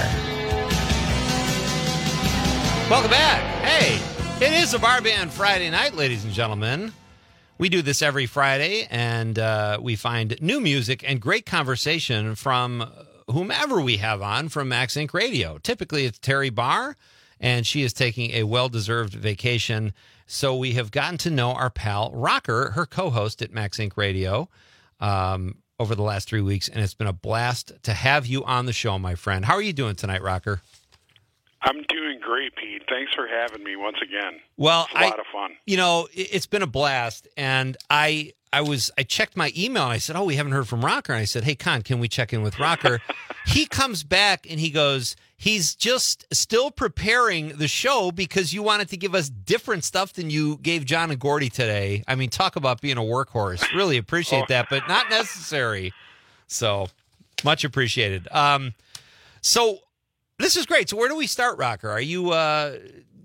Welcome back. Hey, it is a Bar Band Friday night, ladies and gentlemen. We do this every Friday, and uh, we find new music and great conversation from whomever we have on from Max Inc Radio. Typically, it's Terry Barr, and she is taking a well-deserved vacation. So we have gotten to know our pal, Rocker, her co-host at Max Inc Radio, um, over the last three weeks, and it's been a blast to have you on the show, my friend. How are you doing tonight, Rocker? I'm doing great, Pete. Thanks for having me once again. Well, it's a I, lot of fun. You know, it, it's been a blast, and I I was I checked my email, and I said, oh, we haven't heard from Rocker. And I said, hey, Con, can we check in with Rocker? He comes back, and he goes, he's just still preparing the show because you wanted to give us different stuff than you gave John and Gordy today. I mean, talk about being a workhorse. Really appreciate oh. that, but not necessary. So, much appreciated. Um, so... This is great. So where do we start, Rocker? Are you uh,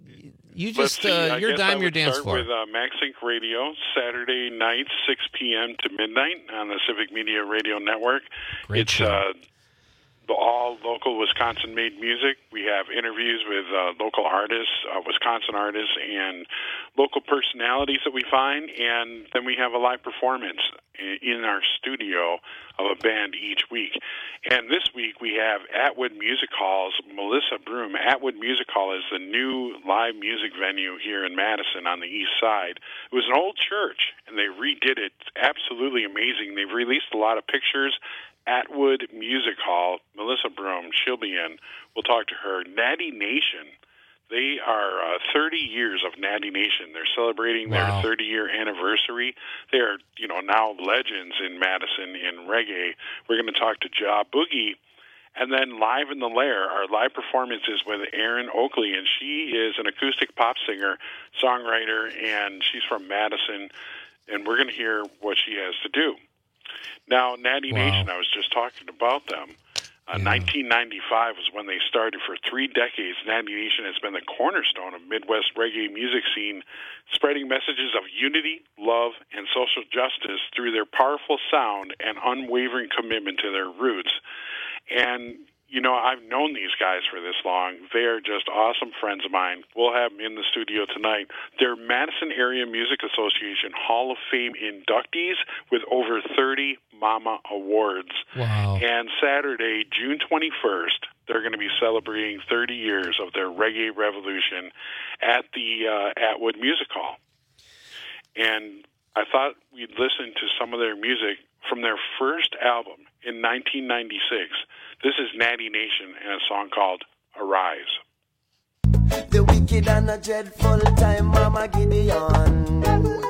you just see, uh, your dime, your dance start floor? With uh, Max Inc Radio, Saturday nights, six p.m. to midnight on the Civic Media Radio Network. Great it's show. Uh, the all local Wisconsin-made music. We have interviews with uh, local artists, uh, Wisconsin artists, and local personalities that we find, and then we have a live performance in our studio of a band each week. And this week we have Atwood Music Hall's Melissa Broom. Atwood Music Hall is the new live music venue here in Madison on the east side. It was an old church, and they redid it. It's absolutely amazing. They've released a lot of pictures. Atwood Music Hall, Melissa Broom, she'll be in. We'll talk to her. Natty Nation. They are uh, thirty years of Natty Nation. They're celebrating Wow. their thirty-year anniversary. They are, you know, now legends in Madison in reggae. We're going to talk to Ja Boogie. And then Live in the Lair, our live performance is with Erin Oakley, and she is an acoustic pop singer, songwriter, and she's from Madison, and we're going to hear what she has to do. Now, Natty Wow. Nation, I was just talking about them. Uh, Yeah. nineteen ninety-five was when they started. For three decades, Natty Nation has been the cornerstone of Midwest reggae music scene, spreading messages of unity, love, and social justice through their powerful sound and unwavering commitment to their roots. And, you know, I've known these guys for this long. They are just awesome friends of mine. We'll have them in the studio tonight. They're Madison Area Music Association Hall of Fame inductees with over thirty Mama Awards. Wow. And Saturday, June twenty-first, they're going to be celebrating thirty years of their reggae revolution at the uh, Atwood Music Hall. And I thought we'd listen to some of their music from their first album in nineteen ninety-six. This is Natty Nation and a song called Arise. The wicked and a dreadful time, Mama Gideon.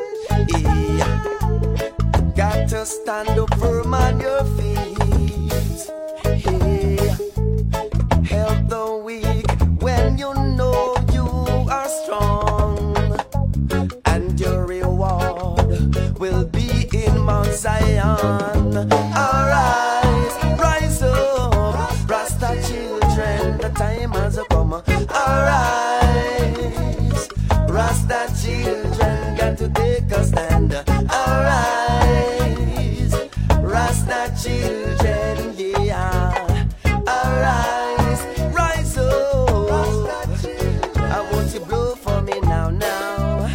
Yeah. Got to stand up firm on your feet. Yeah. Help the weak when you know you are strong. And your reward will be in Mount Zion. Arise, rise up, Rasta children, the time has come. Arise, Rasta children, got to take a stand. Arise, Rasta children, yeah. Arise, rise up. I want you to blow for me now, now.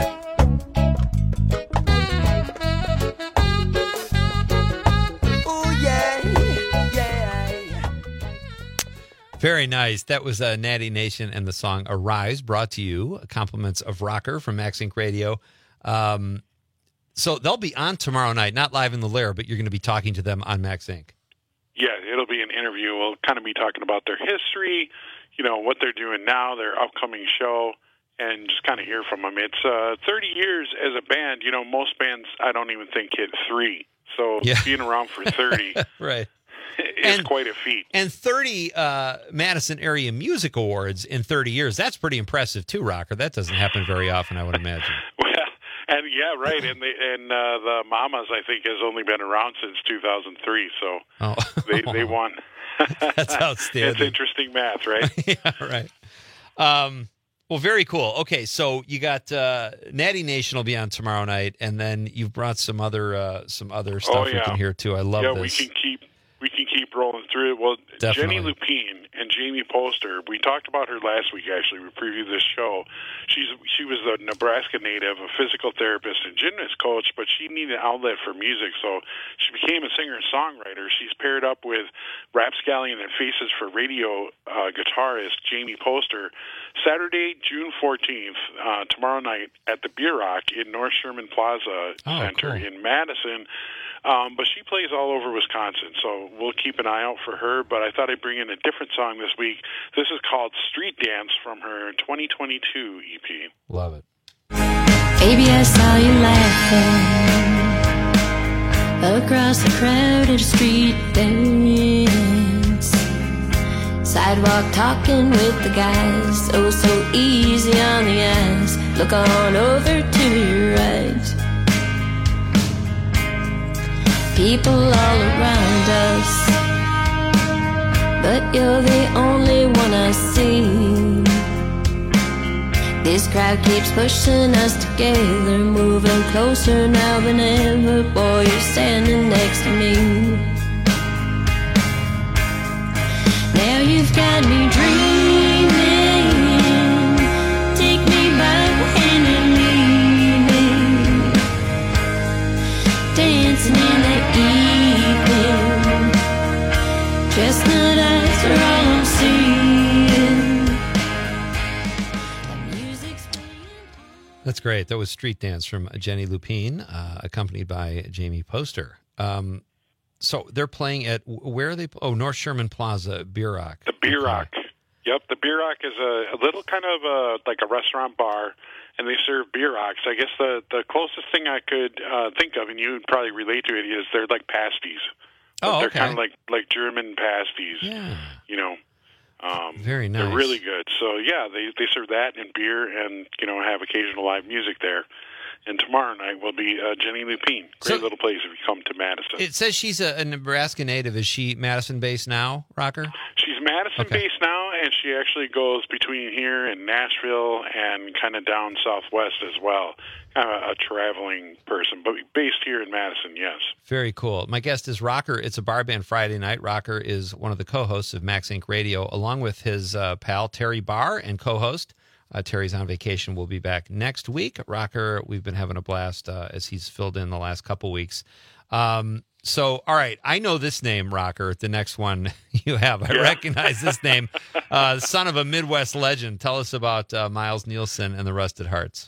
Oh yeah, yeah. Very nice. That was uh, Natty Nation and the song Arise, brought to you, compliments of Rocker from Max Inc Radio. Um, so they'll be on tomorrow night, not live in the Lair, but you're going to be talking to them on Max Incorporated. Yeah, it'll be an interview. We'll kind of be talking about their history, you know, what they're doing now, their upcoming show, and just kind of hear from them. It's uh, thirty years as a band. You know, most bands I don't even think hit three. So Yeah. being around for thirty Right. is quite a feat. And thirty uh, Madison Area Music Awards in thirty years, that's pretty impressive too, Rocker. That doesn't happen very often, I would imagine. Well, and yeah, right. And they, and uh, the Mamas, I think, has only been around since two thousand three. So Oh. they they won. That's outstanding. It's interesting math, right? Yeah, right. Um, well, very cool. Okay, so you got uh, Natty Nation will be on tomorrow night, and then you've brought some other uh, some other stuff Oh, we yeah. can hear too. I love yeah, this. we can keep we can keep rolling through it. Well, Definitely. Jenny Lupine and Jamie Poster, we talked about her last week. Actually, we previewed this show. She's she was a Nebraska native, a physical therapist and gymnast coach, but she needed an outlet for music, so she became a singer and songwriter. She's paired up with rapscallion and Faces for Radio uh, guitarist Jamie Poster. Saturday, June fourteenth, uh, tomorrow night at the Beer Rock in North Sherman Plaza Oh, Center cool. in Madison. Um, but she plays all over Wisconsin, so we'll keep an eye out for her. But I thought I'd bring in a different song this week. This is called Street Dance from her twenty twenty-two E P. Love it. Baby, I saw you laughing across a crowded street dance. Sidewalk talking with the guys, oh so easy on the eyes. Look on over to your right. People all around us, but you're the only one I see. This crowd keeps pushing us together, moving closer now than ever. Boy, you're standing next to me. Now you've got me dreaming. Take me by the hand and lead me, dancing in the evening. Chestnut eyes are all I'm seeing. That's great. That was Street Dance from Jenny Lupine, uh, accompanied by Jamie Poster. Um, so they're playing at, where are they? Oh, North Sherman Plaza, Beer Rock. The Beer Rock. Yep, the Beer Rock is a, a little kind of a, like a restaurant bar, and they serve beer rocks. I guess the, the closest thing I could uh, think of, and you would probably relate to it, is they're like pasties. Oh, They're okay. kind of like, like German pasties, Yeah. you know. Um, Very nice. They're really good. So, yeah, they, they serve that and beer and, you know, have occasional live music there. And tomorrow night will be uh, Jenny Lupine. Great So- little place if you come to Madison. It says she's a, a Nebraska native. Is she Madison-based now, Rocker? She's Madison-based now, and she actually goes between here and Nashville and kind of down southwest as well. Kind of a traveling person, but based here in Madison, yes. Very cool. My guest is Rocker. It's a bar band Friday night. Rocker is one of the co-hosts of Max Incorporated Radio, along with his uh, pal Terry Barr and co-host. Uh, Terry's on vacation. We'll be back next week. Rocker, we've been having a blast uh, as he's filled in the last couple weeks. Um, so, all right, I know this name, Rocker. The next one you have, I Yeah. recognize this name. Uh, son of a Midwest legend. Tell us about uh, Miles Nielsen and the Rusted Hearts.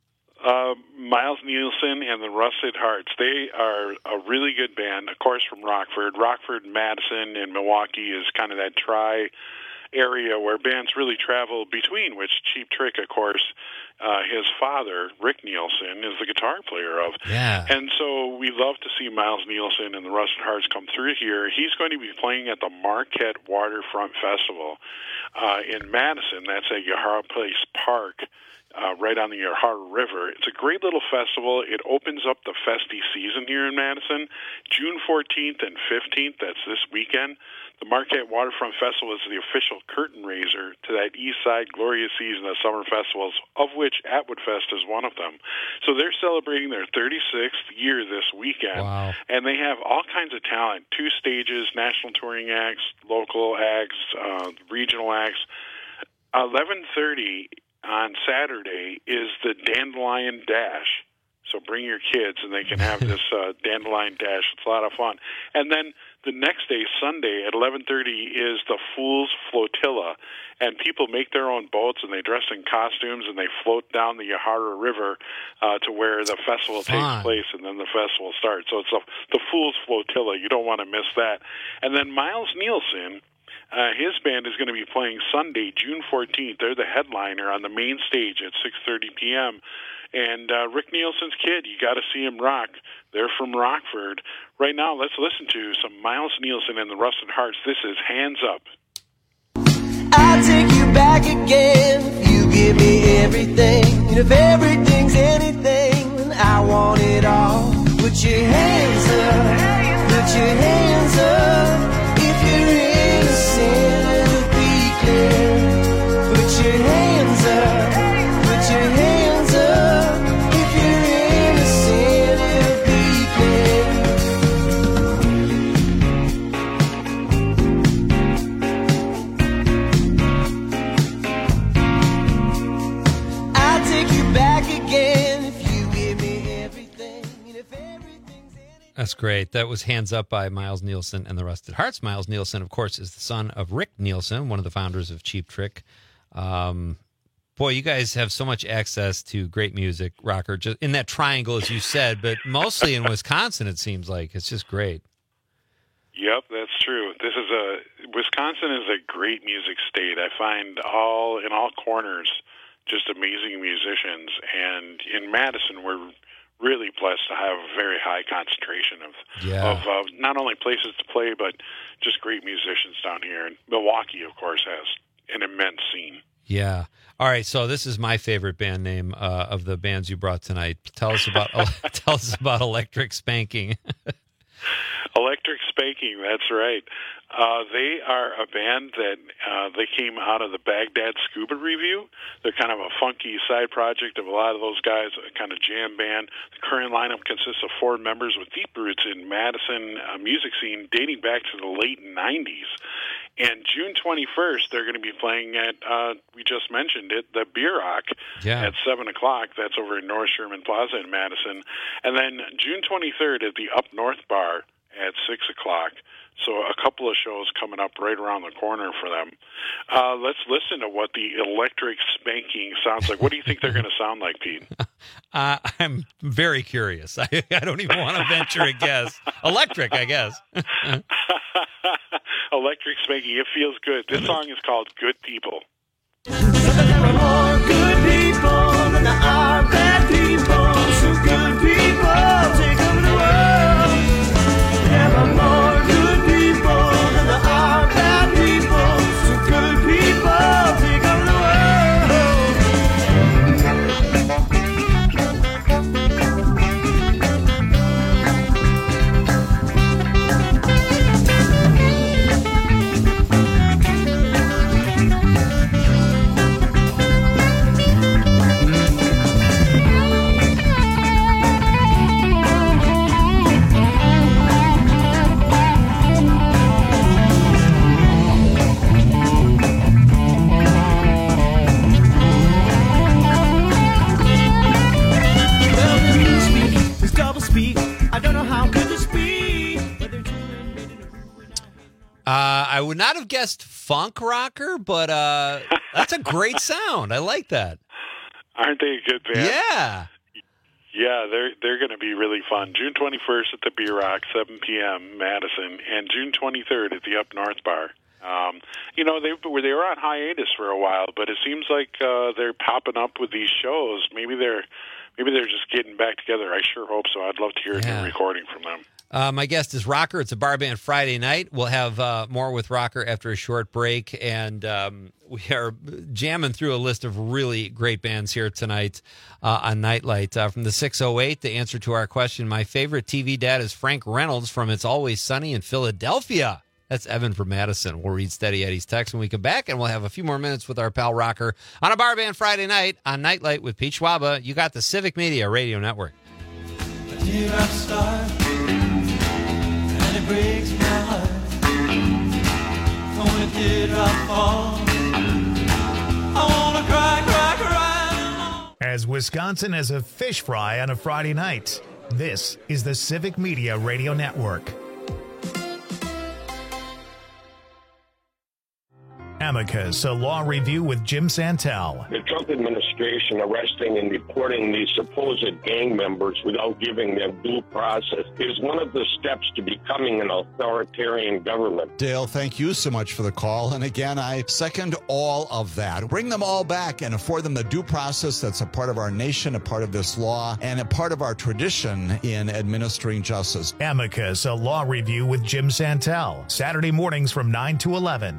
Uh, Miles Nielsen and the Rusted Hearts. They are a really good band, of course, from Rockford. Rockford, Madison, and Milwaukee is kind of that tri area where bands really travel between, which Cheap Trick, of course, uh, his father, Rick Nielsen, is the guitar player of. Yeah. And so we love to see Miles Nielsen and the Rusted Hearts come through here. He's going to be playing at the Marquette Waterfront Festival uh, in Madison. That's at Yahara Place Park. Uh, right on the Yahara River. It's a great little festival. It opens up the festy season here in Madison. June fourteenth and fifteenth, that's this weekend. The Marquette Waterfront Festival is the official curtain raiser to that East Side glorious season of summer festivals, of which Atwood Fest is one of them. So they're celebrating their thirty-sixth year this weekend. Wow. And they have all kinds of talent, two stages, national touring acts, local acts, uh, regional acts. eleven thirty on Saturday is the Dandelion Dash So bring your kids, and they can have this uh, Dandelion Dash. It's a lot of fun. And then the next day, Sunday, at eleven thirty, is the Fool's Flotilla. And people make their own boats, and they dress in costumes, and they float down the Yahara River uh, to where the festival Fun. takes place, and then the festival starts. So it's a, the Fool's Flotilla. You don't want to miss that. And then Miles Nielsen, uh, his band is going to be playing Sunday, June fourteenth. They're the headliner on the main stage at six thirty p.m., And uh, Rick Nielsen's kid, you got to see him rock. They're from Rockford. Right now, let's listen to some Miles Nielsen and the Rusted Hearts. This is Hands Up. I'll take you back again if you give me everything. And if everything's anything, then I want it all. Put your hands up, put your hands up. If you're innocent, it'll be clear. Put your hands up, put your hands up. If you're innocent, it'll be clear. I'll take you back again if you give me everything. And if everything's That's great. That was Hands Up by Miles Nielsen and the Rusted Hearts. Miles Nielsen, of course, is the son of Rick Nielsen, one of the founders of Cheap Trick. Um, boy, you guys have so much access to great music, Rocker, just in that triangle, as you said, but mostly in Wisconsin, it seems like. It's just great. Yep, that's true. This is a Wisconsin is a great music state. I find all in all corners just amazing musicians, and in Madison, we're really blessed to have a very high concentration of Yeah. of uh, not only places to play, but just great musicians down here. And Milwaukee, of course, has an immense scene. Yeah. All right. So this is my favorite band name uh, of the bands you brought tonight. Tell us about tell us about Electric Spanking. Electric Spanking, that's right. Uh, they are a band that uh, they came out of the Baghdad Scuba Review. They're kind of a funky side project of a lot of those guys, a kind of jam band. The current lineup consists of four members with deep roots in Madison uh, music scene dating back to the late nineties. And June twenty-first, they're going to be playing at, uh, we just mentioned it, the Beer Rock Yeah. at seven o'clock. That's over in North Sherman Plaza in Madison. And then June twenty-third at the Up North Bar at six o'clock. So a couple of shows coming up right around the corner for them. Uh, let's listen to what the Electric Spanking sounds like. What do you think they're going to sound like, Pete? Uh, I'm very curious. I, I don't even want to venture a guess. Electric, I guess. Electric Spanking, it feels good. This song is called Good People. There are more good people than there are bad people. So good people take over the world. There are more good people than there are bad people. So good people take over the Uh, I would not have guessed funk rocker, but uh, that's a great sound. I like that. Aren't they a good band? Yeah. Yeah, they're they're going to be really fun. June twenty-first at the Beer Rock, seven p.m. Madison, and June twenty-third at the Up North Bar. Um, you know, they were they were on hiatus for a while, but it seems like uh, they're popping up with these shows. Maybe they're maybe they're just getting back together. I sure hope so. I'd love to hear Yeah. a new recording from them. Uh, my guest is Rocker. It's a bar band Friday night. We'll have uh, more with Rocker after a short break, and um, we are jamming through a list of really great bands here tonight uh, on Nightlight. Uh, from the six oh eight, the answer to our question, my favorite T V dad is Frank Reynolds from It's Always Sunny in Philadelphia. That's Evan from Madison. We'll read Steady Eddie's text when we come back, and we'll have a few more minutes with our pal Rocker on a bar band Friday night on Nightlight with Pete Schwaba. You got the Civic Media Radio Network. Here I start, and it breaks my heart. When did I fall? I wanna cry, cry, cry. as Wisconsin as a fish fry on a Friday night. This is the Civic Media Radio Network. Amicus, a law review with Jim Santel. The Trump administration arresting and deporting these supposed gang members without giving them due process is one of the steps to becoming an authoritarian government. Dale, thank you so much for the call. And again, I second all of that. Bring them all back and afford them the due process that's a part of our nation, a part of this law, and a part of our tradition in administering justice. Amicus, a law review with Jim Santel. Saturday mornings from nine to eleven.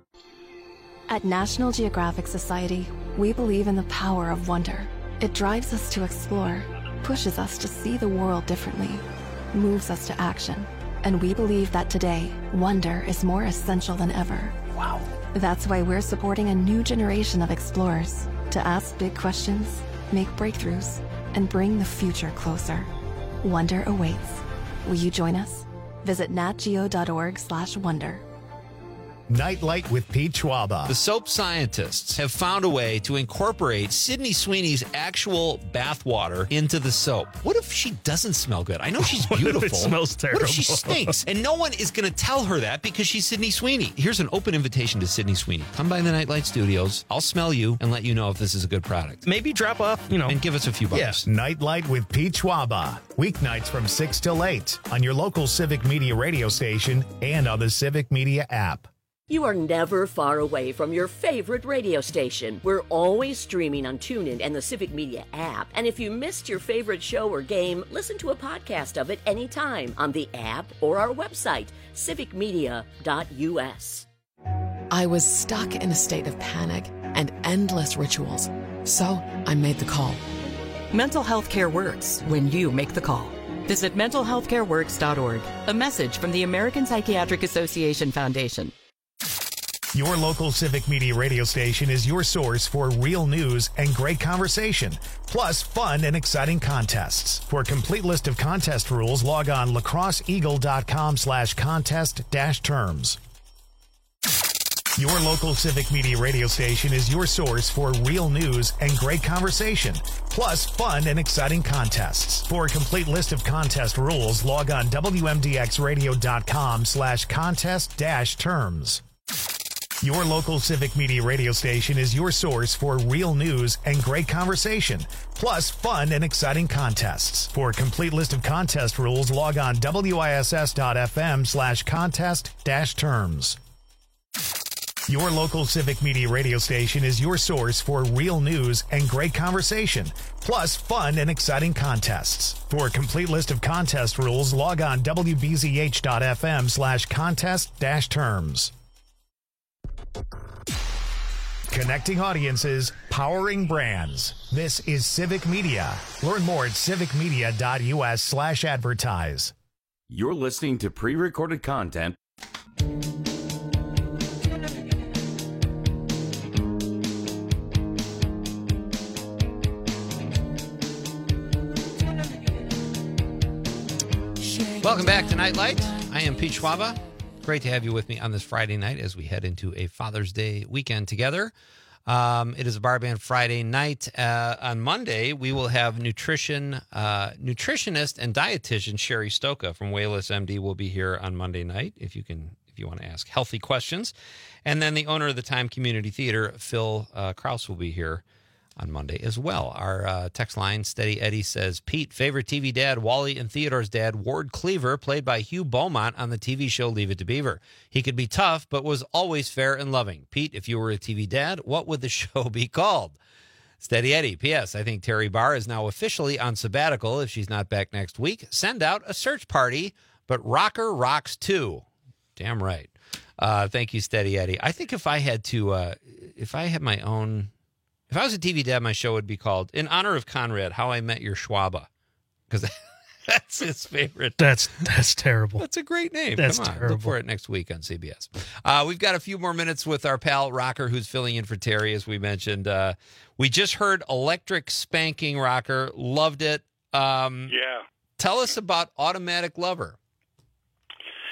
At National Geographic Society, we believe in the power of wonder. It drives us to explore, pushes us to see the world differently, moves us to action. And we believe that today, wonder is more essential than ever. Wow. That's why we're supporting a new generation of explorers to ask big questions, make breakthroughs, and bring the future closer. Wonder awaits. Will you join us? Visit natgeo.org slash wonder. Nightlight with Pete Schwaba. The soap scientists have found a way to incorporate Sydney Sweeney's actual bathwater into the soap. What if she doesn't smell good? I know she's beautiful. What if it smells terrible? What if she stinks? And no one is going to tell her that because she's Sydney Sweeney. Here's an open invitation to Sydney Sweeney. Come by the Nightlight Studios. I'll smell you and let you know if this is a good product. Maybe drop off, you know. And give us a few bucks. Yes. Nightlight with Pete Schwaba. Weeknights from six till eight on your local Civic Media radio station and on the Civic Media app. You are never far away from your favorite radio station. We're always streaming on TuneIn and the Civic Media app. And if you missed your favorite show or game, listen to a podcast of it anytime on the app or our website, civic media dot u s. I was stuck in a state of panic and endless rituals. So I made the call. Mental health care works when you make the call. Visit mental health care works dot org. A message from the American Psychiatric Association Foundation. Your local Civic Media radio station is your source for real news and great conversation, plus fun and exciting contests. For a complete list of contest rules, log on lacrosseeagle.com slash contest dash terms. Your local Civic Media radio station is your source for real news and great conversation, plus fun and exciting contests. For a complete list of contest rules, log on wmdxradio.com slash contest dash terms. Your local Civic Media radio station is your source for real news and great conversation, plus fun and exciting contests. For a complete list of contest rules, log on wiss.fm slash contest dash terms. Your local Civic Media radio station is your source for real news and great conversation, plus fun and exciting contests. For a complete list of contest rules, log on wbzh.fm slash contest dash terms. Connecting audiences, powering brands. This is Civic Media. Learn more at civicmedia.us slash advertise. You're listening to pre-recorded content. Welcome back to Nightlight. I am Pete Schwaba. Great to have you with me on this Friday night as we head into a Father's Day weekend together. Um, it is a Bar Band Friday night. Uh, on Monday, we will have nutrition uh, nutritionist and dietitian Sherry Stoka from Wayless M D will be here on Monday night. If you can, if you want to ask healthy questions, and then the owner of the Time Community Theater, Phil uh, Kraus, will be here on Monday as well. Our uh, text line, Steady Eddie, says, Pete, favorite T V dad, Wally and Theodore's dad, Ward Cleaver, played by Hugh Beaumont on the T V show Leave It to Beaver. He could be tough, but was always fair and loving. Pete, if you were a T V dad, what would the show be called? Steady Eddie, P S. I think Terry Barr is now officially on sabbatical if she's not back next week. Send out a search party, but Rocker rocks too. Damn right. Uh, thank you, Steady Eddie. I think if I had to, uh, if I had my own... If I was a T V dad, my show would be called, in honor of Conrad, How I Met Your Schwaba. Because that's his favorite. That's that's terrible. That's a great name. That's Come on, terrible. look for it next week on C B S. Uh, we've got a few more minutes with our pal Rocker, who's filling in for Terry, as we mentioned. Uh, we just heard Electric Spanking, Rocker. Loved it. Um, yeah. Tell us about Automatic Lover.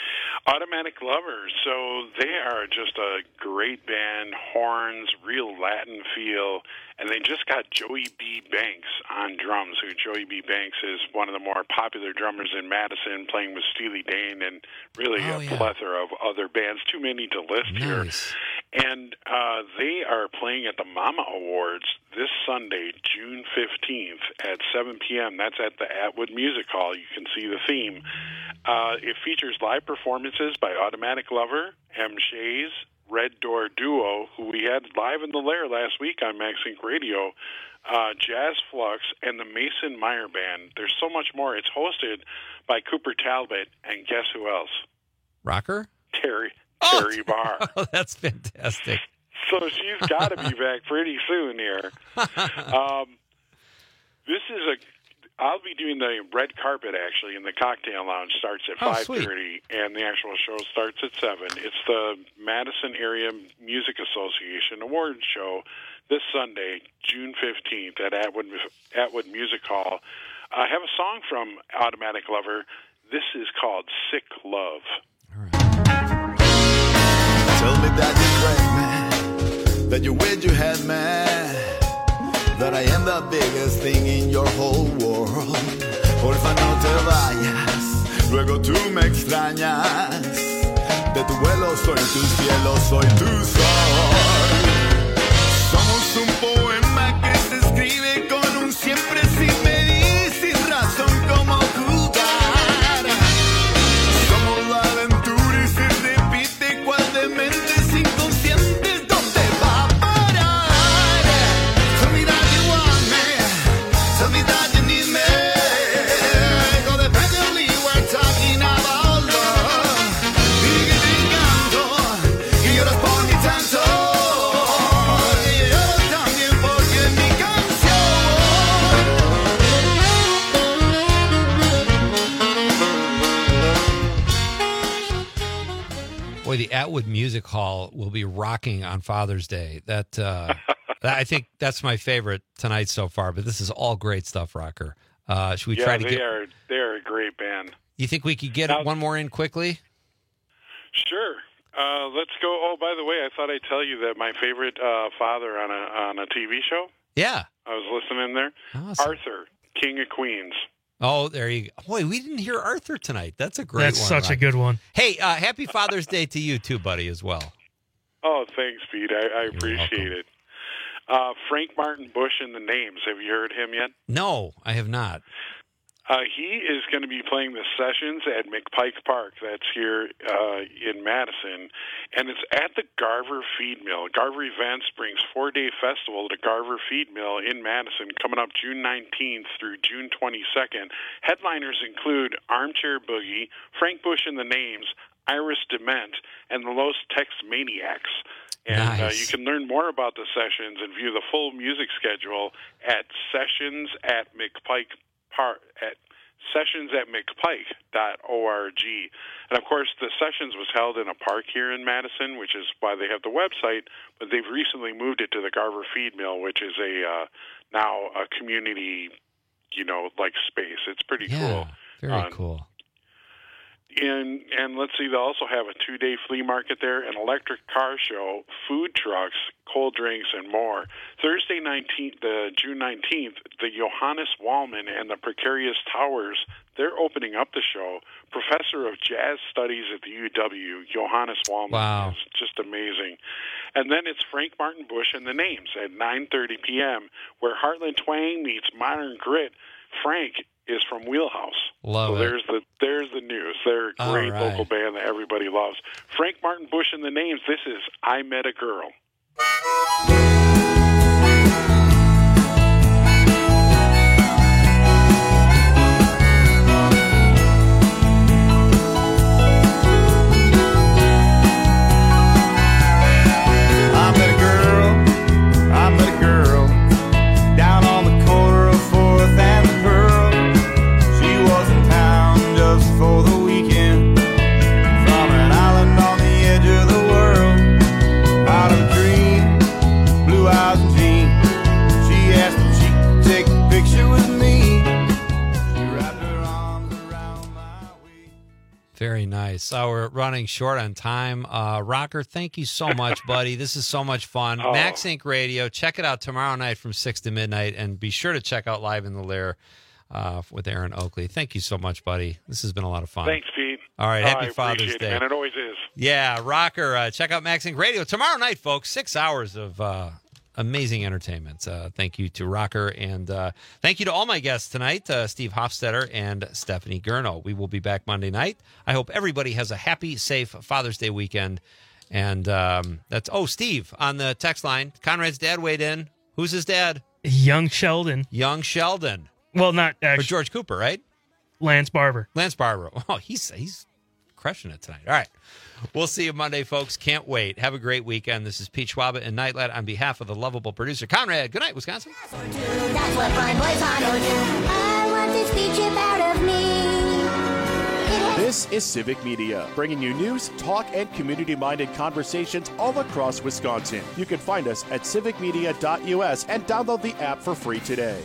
Automatic Lovers. So they are just a great band, horns, real Latin feel, and they just got Joey B. Banks on drums, who Joey B. Banks is one of the more popular drummers in Madison, playing with Steely Dan and really Oh, a yeah. plethora of other bands, too many to list here. Nice. And uh, they are playing at the Mama Awards this Sunday, June fifteenth at seven p.m. That's at the Atwood Music Hall. You can see the theme. Uh, it features live performances by Automatic Lover, M. Shays, Red Door Duo, who we had live in the Lair last week on MaxSync Radio, uh, Jazz Flux, and the Mason Meyer Band. There's so much more. It's hosted by Cooper Talbot, and guess who else? Rocker? Terry Terry Barr. Oh, that's fantastic. So she's got to be back pretty soon here. Um, this is a. I'll be doing the red carpet actually, and the cocktail lounge starts at Oh, five sweet. thirty, and the actual show starts at seven. It's the Madison Area Music Association Awards show this Sunday, June fifteenth, at Atwood Atwood Music Hall. I have a song from Automatic Lover. This is called "Sick Love." Tell me that you're great, man, that you're with your head, man, that I am the biggest thing in your whole world. Porfa, no te vayas, luego tú me extrañas. De tu vuelo soy tu cielo, soy tu sol. Somos un poema que se escribe con un siempre sin medir, sin razón como jugar. Somos la aventura y se repite cual de mentes inconscientes. ¿Dónde va a parar? Tell me that you want me. Tell me that you need me. Codependently we're talking about love. Dije que te encanto, que lloras por mi tanto. Que lloro también porque es mi Boy, the Atwood Music Hall will be rocking on Father's Day. That uh, I think that's my favorite tonight so far. But this is all great stuff, Rocker. Uh, should we yeah, try to they get? are they are a great band. You think we could get Now- one more in quickly? Sure. Uh, let's go. Oh, by the way, I thought I'd tell you that my favorite uh, father on a on a T V show. Yeah. I was listening there. Awesome. Arthur, King of Queens. Oh, there you go. Boy, we didn't hear Arthur tonight. That's a great That's one. such a Rocker. good one. Hey, uh, happy Father's Day to you too, buddy, as well. Oh, thanks, Pete. I, I appreciate it. Uh, Frank Martin Bush and the Names. Have you heard him yet? No, I have not. Uh, he is going to be playing the Sessions at McPike Park. That's here uh, in Madison. And it's at the Garver Feed Mill. Garver Events brings four-day festival to Garver Feed Mill in Madison coming up June nineteenth through June twenty-second. Headliners include Armchair Boogie, Frank Bush and the Names, Iris Dement, and the Los Tex Maniacs. And uh, Nice. you can learn more about the sessions and view the full music schedule at Sessions at McPike Park at sessions at mcpike dot org. And of course, the sessions was held in a park here in Madison, which is why they have the website. But they've recently moved it to the Garver Feed Mill, which is a uh, now a community, you know, like space. It's pretty Yeah, cool. very Um, cool. And and let's see, they also have a two-day flea market there, an electric car show, food trucks, cold drinks, and more. Thursday nineteenth, the June nineteenth, the Johannes Wallman and the Precarious Towers, they're opening up the show. Professor of Jazz Studies at the U W, Johannes Wallman, Wow. is just amazing. And then it's Frank Martin Bush and the Names at nine thirty p.m., where Heartland Twang meets Modern Grit. Frank is from Wheelhouse. Love so it. there's the there's the news. They're a All great right. local band that everybody loves. Frank Martin Bush and the Names. This is I Met a Girl. I met a girl, I met a girl, down on the corner of fourth and the Pearl. She was in town just for the weekend, from an island on the edge of the world, out of a dream. Very nice. Uh, we're running short on time. Uh, Rocker, thank you so much, buddy. This is so much fun. Oh. Max Inc Radio. Check it out tomorrow night from six to midnight, and be sure to check out Live in the Lair uh, with Aaron Oakley. Thank you so much, buddy. This has been a lot of fun. Thanks, Pete. All right, happy I Father's appreciate Day. It, and it always is. Yeah, Rocker, uh, check out Max Inc Radio tomorrow night, folks. Six hours of uh, amazing entertainment. Uh, thank you to Rocker, and uh, thank you to all my guests tonight, uh, Steve Hofstetter and Stephanie Gurno. We will be back Monday night. I hope everybody has a happy, safe Father's Day weekend. And um, that's, oh, Steve, on the text line, Conrad's dad weighed in. Who's his dad? Young Sheldon. Young Sheldon. Well, not actually. Or George Cooper, right? Lance Barber. Lance Barber. Oh, he's he's crushing it tonight. All right. We'll see you Monday, folks. Can't wait. Have a great weekend. This is Pete Schwab and Nightlight on behalf of the lovable producer, Conrad. Good night, Wisconsin. That's what fine boys ought to do. I want this beach trip out of me. This is Civic Media, bringing you news, talk, and community-minded conversations all across Wisconsin. You can find us at civic media dot U S and download the app for free today.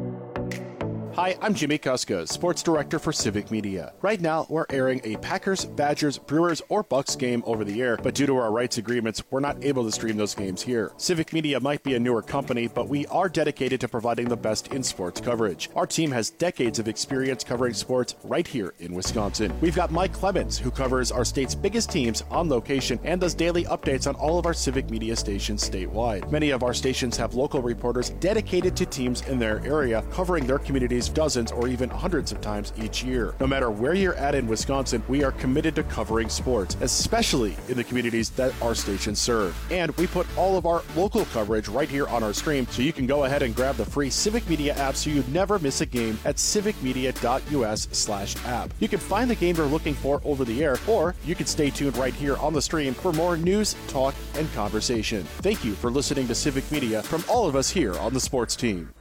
Hi, I'm Jimmy Kuska, Sports Director for Civic Media. Right now, we're airing a Packers, Badgers, Brewers, or Bucks game over the air, but due to our rights agreements, we're not able to stream those games here. Civic Media might be a newer company, but we are dedicated to providing the best in sports coverage. Our team has decades of experience covering sports right here in Wisconsin. We've got Mike Clemens, who covers our state's biggest teams on location and does daily updates on all of our Civic Media stations statewide. Many of our stations have local reporters dedicated to teams in their area, covering their communities dozens or even hundreds of times each year. No matter where you're at in Wisconsin, we are committed to covering sports, especially in the communities that our stations serve. And we put all of our local coverage right here on our stream, so you can go ahead and grab the free Civic Media app so you never miss a game at civic media dot U S slash app. You can find the game you're looking for over the air, or you can stay tuned right here on the stream for more news, talk, and conversation. Thank you for listening to Civic Media from all of us here on the sports team.